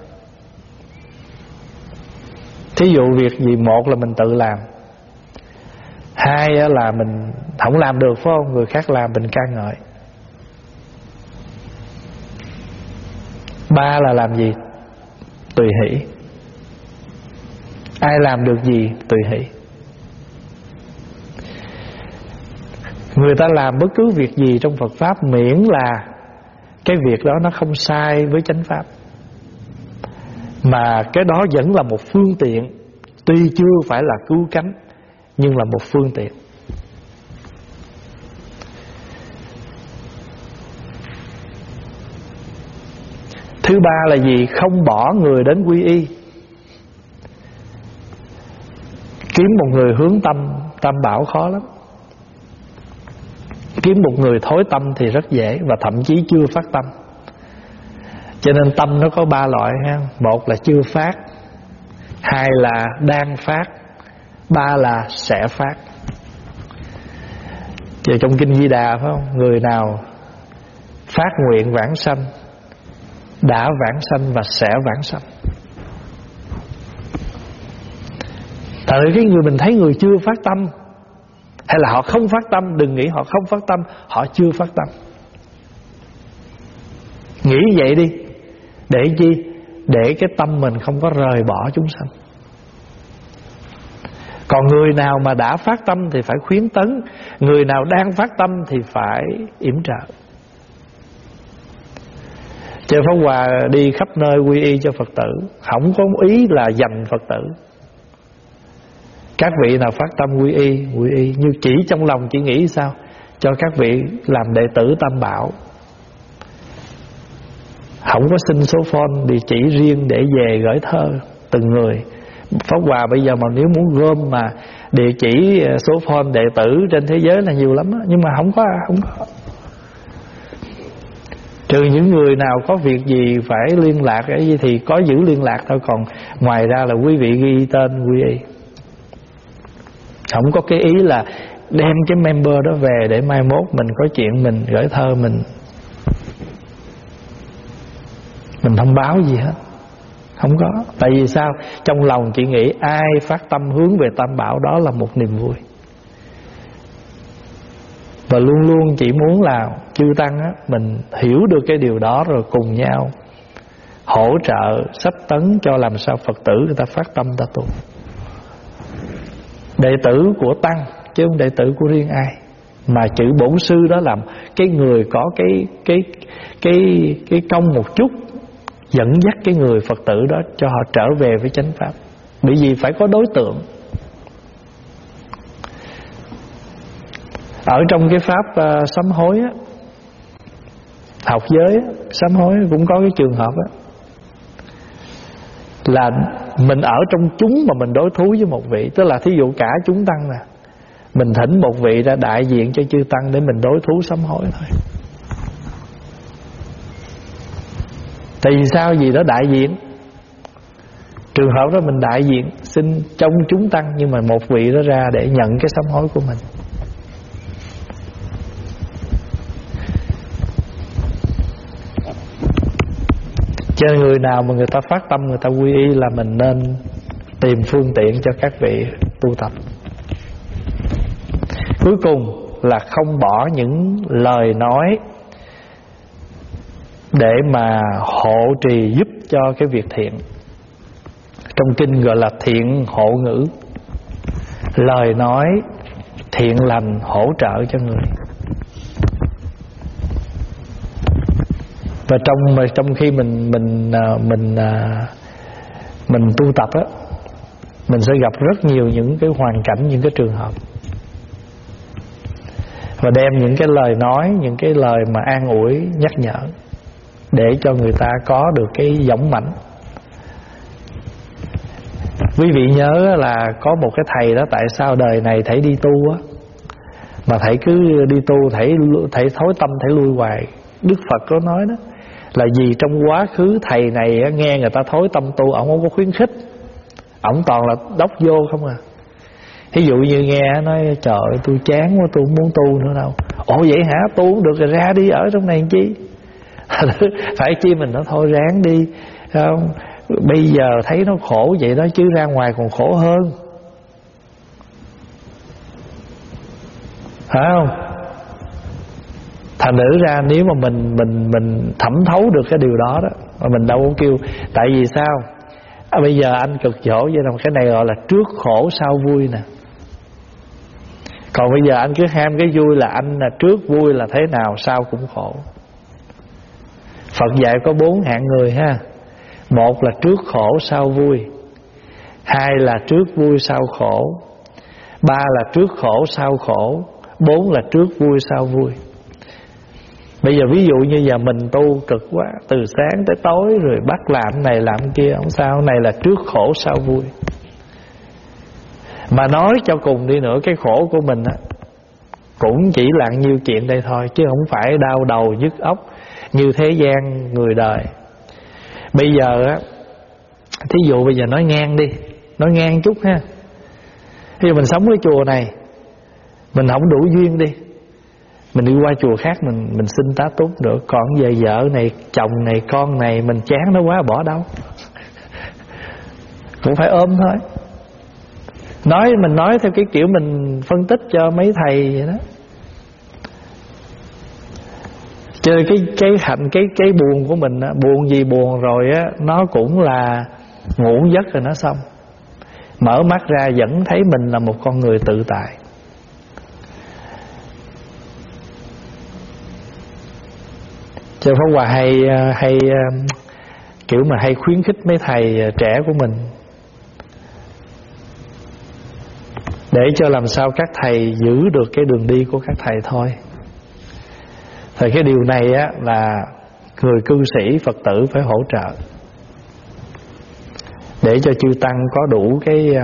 Thí dụ việc gì, một là mình tự làm, hai là mình không làm được phải không, người khác làm mình ca ngợi, ba là làm gì? Tùy hỷ. Ai làm được gì tùy hỷ. Người ta làm bất cứ việc gì trong Phật Pháp, miễn là cái việc đó nó không sai với chánh Pháp, mà cái đó vẫn là một phương tiện. Tuy chưa phải là cứu cánh, nhưng là một phương tiện. Thứ ba là gì? Không bỏ người đến quy y. Kiếm một người hướng tâm, tam bảo khó lắm. Kiếm một người thối tâm thì rất dễ, và thậm chí chưa phát tâm. Cho nên tâm nó có ba loại ha. Một là chưa phát, hai là đang phát, ba là sẽ phát. Thì trong Kinh Di Đà phải không? Người nào phát nguyện vãng sanh, đã vãng sanh và sẽ vãng sanh. Tại vì cái người mình thấy người chưa phát tâm, hay là họ không phát tâm, đừng nghĩ họ không phát tâm, họ chưa phát tâm. Nghĩ vậy đi. Để chi? Để cái tâm mình không có rời bỏ chúng sanh. Còn người nào mà đã phát tâm thì phải khuyến tấn, người nào đang phát tâm thì phải yểm trợ. Chứ Pháp Hòa đi khắp nơi quy y cho Phật tử, không có ý là dành Phật tử. Các vị nào phát tâm quy y, nhưng chỉ trong lòng chỉ nghĩ sao? Cho các vị làm đệ tử Tam Bảo. Không có xin số phone, địa chỉ riêng để về gửi thơ từng người. Pháp Hòa bây giờ mà nếu muốn gom mà địa chỉ số phone đệ tử trên thế giới là nhiều lắm đó, nhưng mà không có. Trừ những người nào có việc gì phải liên lạc cái gì thì có giữ liên lạc thôi, còn ngoài ra là quý vị ghi tên quy y. Không có cái ý là đem cái member đó về để mai mốt mình có chuyện mình gửi thơ mình thông báo gì hết. Không có. Tại vì sao? Trong lòng chị nghĩ ai phát tâm hướng về Tam Bảo đó là một niềm vui. Và luôn luôn chị muốn là chư Tăng á, mình hiểu được cái điều đó rồi cùng nhau hỗ trợ sách tấn cho làm sao Phật tử người ta phát tâm ta tu. Đệ tử của Tăng chứ không đệ tử của riêng ai. Mà chữ bổn sư đó làm cái người có cái công một chút, dẫn dắt cái người Phật tử đó cho họ trở về với chánh pháp. Bởi vì phải có đối tượng. Ở trong cái pháp sám hối á, học giới á, sám hối cũng có cái trường hợp á, là mình ở trong chúng mà mình đối thú với một vị. Tức là thí dụ cả chúng tăng nè, mình thỉnh một vị ra đại diện cho chư tăng để mình đối thú sám hối thôi. Tại vì sao? Gì đó đại diện. Trường hợp đó mình đại diện xin trong chúng tăng, nhưng mà một vị đó ra để nhận cái sám hối của mình. Cho nên người nào mà người ta phát tâm, người ta quy y là mình nên tìm phương tiện cho các vị tu tập. Cuối cùng là không bỏ những lời nói để mà hộ trì giúp cho cái việc thiện. Trong kinh gọi là thiện hộ ngữ. Lời nói thiện lành hỗ trợ cho người. Và trong khi mình tu tập á, mình sẽ gặp rất nhiều những cái hoàn cảnh, những cái trường hợp, và đem những cái lời nói, những cái lời mà an ủi nhắc nhở để cho người ta có được cái dũng mãnh. Quý vị nhớ là có một cái thầy đó, tại sao đời này thầy đi tu á mà thầy cứ đi tu, thầy thối tâm, thầy lui hoài. Đức Phật có nói đó là vì trong quá khứ thầy này nghe người ta thối tâm tu, ổng không có khuyến khích, ổng toàn là đốc vô không à. Ví dụ như nghe nói trời ơi tôi chán quá, tôi không muốn tu nữa đâu. Ồ vậy hả? Tu không được rồi ra đi, ở trong này làm chi? Phải chi mình nó thôi ráng đi, không? Bây giờ thấy nó khổ vậy đó chứ ra ngoài còn khổ hơn, phải không? Thành nữ ra nếu mà mình thẩm thấu được cái điều đó đó, mà mình đâu có kêu. Tại vì sao? Bây giờ anh cực khổ vậy là cái này gọi là trước khổ sau vui nè. Còn bây giờ anh cứ ham cái vui là anh là trước vui là thế nào sau cũng khổ. Phật dạy có 4 hạng người ha. 1 là trước khổ sau vui, 2 là trước vui sau khổ, 3 là trước khổ sau khổ, 4 là trước vui sau vui. Bây giờ ví dụ như giờ mình tu cực quá, từ sáng tới tối rồi bắt làm này làm kia, không sao, này là trước khổ sau vui. Mà nói cho cùng đi nữa, cái khổ của mình á cũng chỉ là nhiêu chuyện đây thôi, chứ không phải đau đầu nhức óc như thế gian người đời. Bây giờ á, thí dụ bây giờ nói ngang đi, nói ngang chút ha. Thí dụ mình sống ở chùa này, mình không đủ duyên đi, mình đi qua chùa khác mình xin tá túc được. Còn về vợ này, chồng này, con này mình chán nó quá, bỏ đâu cũng phải ôm thôi. Mình nói theo cái kiểu mình phân tích cho mấy thầy vậy đó. Cho nên cái buồn của mình á, buồn gì buồn rồi á, nó cũng là ngủ giấc rồi nó xong. Mở mắt ra vẫn thấy mình là một con người tự tại. Cho Pháp Hòa hay kiểu mà hay khuyến khích mấy thầy trẻ của mình, để cho làm sao các thầy giữ được cái đường đi của các thầy thôi. Thì cái điều này á là người cư sĩ Phật tử phải hỗ trợ, để cho chư tăng có đủ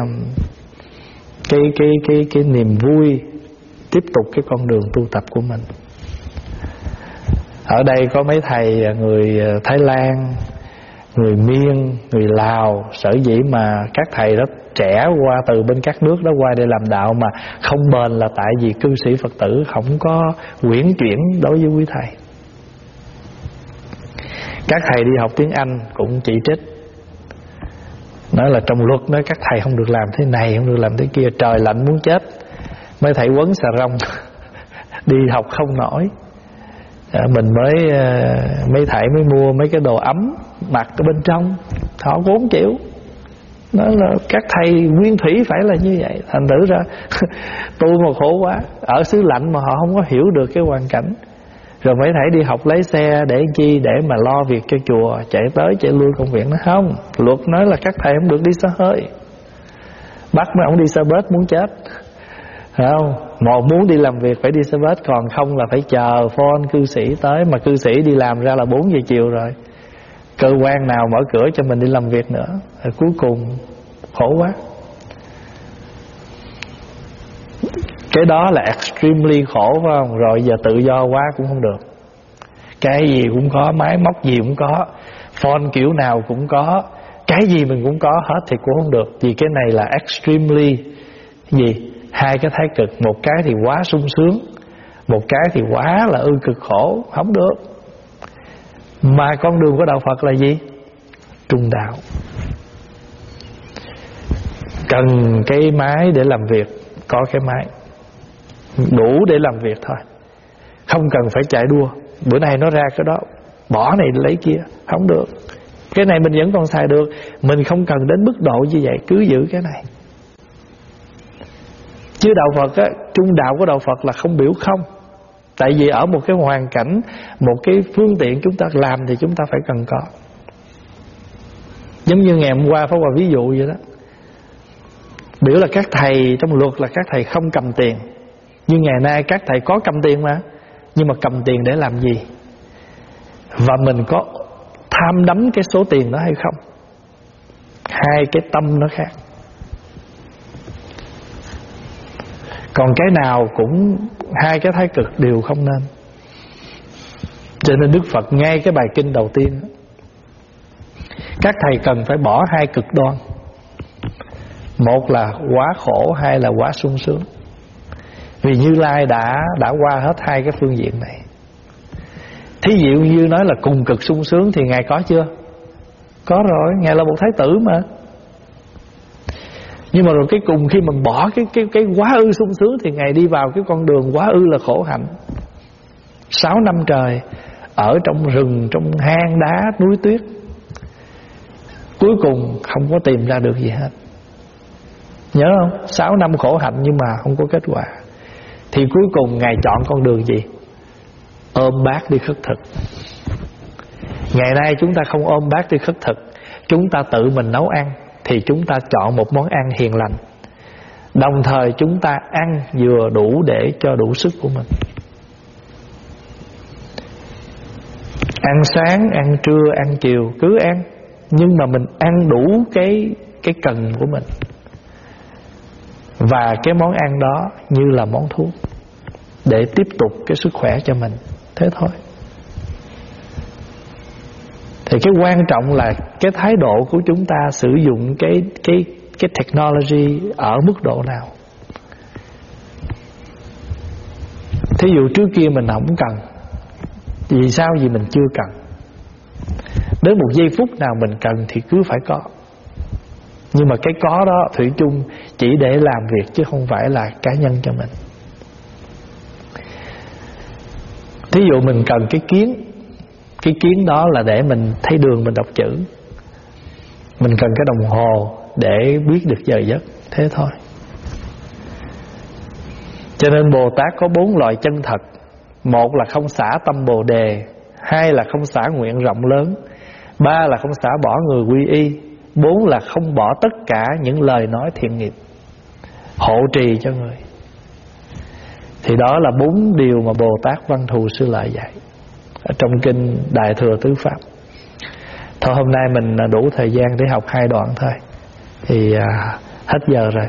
cái niềm vui tiếp tục cái con đường tu tập của mình. Ở đây có mấy thầy người Thái Lan, người Miên, người Lào. Sở dĩ mà các thầy đó trẻ qua từ bên các nước đó qua để làm đạo mà không bền là tại vì cư sĩ Phật tử không có uyển chuyển đối với quý thầy. Các thầy đi học tiếng Anh cũng chỉ trích, Nói là trong luật nói các thầy không được làm thế này, không được làm thế kia, trời lạnh muốn chết. Mấy thầy quấn xà rong đi học không nổi. Mình mấy thầy mới mua mấy cái đồ ấm mặc ở bên trong, họ cũng không chịu. Nói là các thầy nguyên thủy phải là như vậy. Thành thử ra tu mà khổ quá. Ở xứ lạnh mà họ không có hiểu được cái hoàn cảnh. Rồi mấy thầy đi học lấy xe để chi? Để mà lo việc cho chùa, chạy tới chạy lui công việc. Nó không, luật nói là các thầy không được đi xe hơi. Bắt mấy ông đi xe bus muốn chết, phải không? Một muốn đi làm việc phải đi xe bus, còn không là phải chờ phone cư sĩ tới. Mà cư sĩ đi làm ra là 4 giờ chiều rồi, cơ quan nào mở cửa cho mình đi làm việc nữa. Rồi cuối cùng khổ quá. Cái đó là extremely khổ, phải không? Rồi giờ tự do quá cũng không được. Cái gì cũng có, máy móc gì cũng có, phone kiểu nào cũng có, cái gì mình cũng có hết thì cũng không được. Vì cái này là extremely gì? Hai cái thái cực. Một cái thì quá sung sướng, một cái thì quá là cực khổ. Không được. Mà con đường của đạo Phật là gì? Trung đạo. Cần cái máy để làm việc, có cái máy đủ để làm việc thôi. Không cần phải chạy đua, bữa nay nó ra cái đó, bỏ này lấy kia. Không được. Cái này mình vẫn còn xài được. Mình không cần đến mức độ như vậy, cứ giữ cái này. Chứ đạo Phật á, trung đạo của đạo Phật là không biểu không. Tại vì ở một cái hoàn cảnh, một cái phương tiện chúng ta làm thì chúng ta phải cần có. Giống như ngày hôm qua Pháp Hòa ví dụ vậy đó. Biểu là các thầy, trong luật là các thầy không cầm tiền. Nhưng ngày nay các thầy có cầm tiền mà. Nhưng mà cầm tiền để làm gì? Và mình có tham đắm cái số tiền đó hay không? Hai cái tâm nó khác. Còn cái nào cũng hai cái thái cực đều không nên. Cho nên Đức Phật ngay cái bài kinh đầu tiên, các thầy cần phải bỏ hai cực đoan. Một là quá khổ, hai là quá sung sướng. Vì Như Lai đã qua hết hai cái phương diện này. Thí dụ như nói là cùng cực sung sướng thì Ngài có chưa? Có rồi, Ngài là một thái tử mà. Nhưng mà rồi cái cùng khi mình bỏ cái quá ư sung sướng thì Ngài đi vào cái con đường quá ư là khổ hạnh. 6 năm trời ở trong rừng, trong hang đá, núi tuyết, cuối cùng không có tìm ra được gì hết. Nhớ không? 6 năm khổ hạnh nhưng mà không có kết quả. Thì cuối cùng Ngài chọn con đường gì? Ôm bát đi khất thực. Ngày nay chúng ta không ôm bát đi khất thực, chúng ta tự mình nấu ăn. Thì chúng ta chọn một món ăn hiền lành, đồng thời chúng ta ăn vừa đủ để cho đủ sức của mình. Ăn sáng, ăn trưa, ăn chiều cứ ăn, nhưng mà mình ăn đủ cái cần của mình. Và cái món ăn đó như là món thuốc để tiếp tục cái sức khỏe cho mình. Thế thôi. Thì cái quan trọng là cái thái độ của chúng ta sử dụng cái technology ở mức độ nào. Thí dụ trước kia mình không cần, vì sao? Vì mình chưa cần. Đến một giây phút nào mình cần thì cứ phải có. Nhưng mà cái có đó thủy chung chỉ để làm việc chứ không phải là cá nhân cho mình. Thí dụ mình cần cái kiến. Cái kiến đó là để mình thấy đường, mình đọc chữ. Mình cần cái đồng hồ để biết được giờ giấc. Thế thôi. Cho nên Bồ Tát có 4 loại chân thật. Một là không xả tâm Bồ Đề, hai là không xả nguyện rộng lớn, ba là không xả bỏ người quy y, 4 là không bỏ tất cả những lời nói thiện nghiệp hộ trì cho người. Thì đó là 4 điều mà Bồ Tát Văn Thù Sư Lợi dạy ở trong kinh Đại Thừa Tứ Pháp. Thôi hôm nay mình đủ thời gian để học 2 đoạn thôi. Thì hết giờ rồi.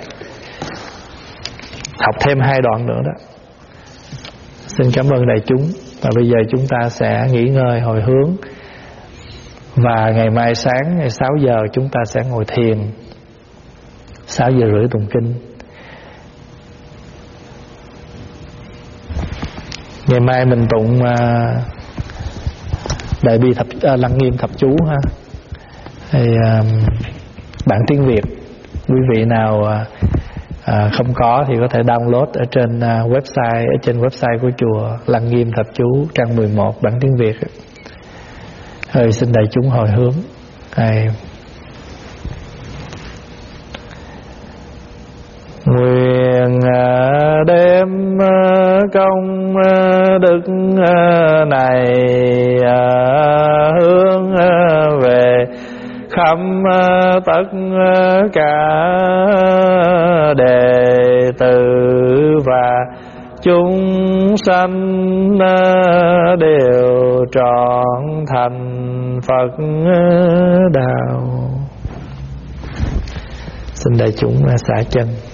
Học thêm 2 đoạn nữa đó. Xin cảm ơn đại chúng. Và bây giờ chúng ta sẽ nghỉ ngơi hồi hướng. Và ngày mai sáng ngày 6 giờ chúng ta sẽ ngồi thiền, 6 giờ rưỡi tụng kinh. Ngày mai mình tụng Đại Bi Lăng Nghiêm Thập Chú ha. Thì bản tiếng Việt. Quý vị nào không có thì có thể download ở trên website của chùa Lăng Nghiêm Thập Chú, trang 11, bản tiếng Việt. Xin đại chúng hồi hướng. Nguyện đem công đức này hướng về khắp tất cả đệ tử và chúng sanh đều trọn thành Phật đạo. Xin đại chúng xả chân.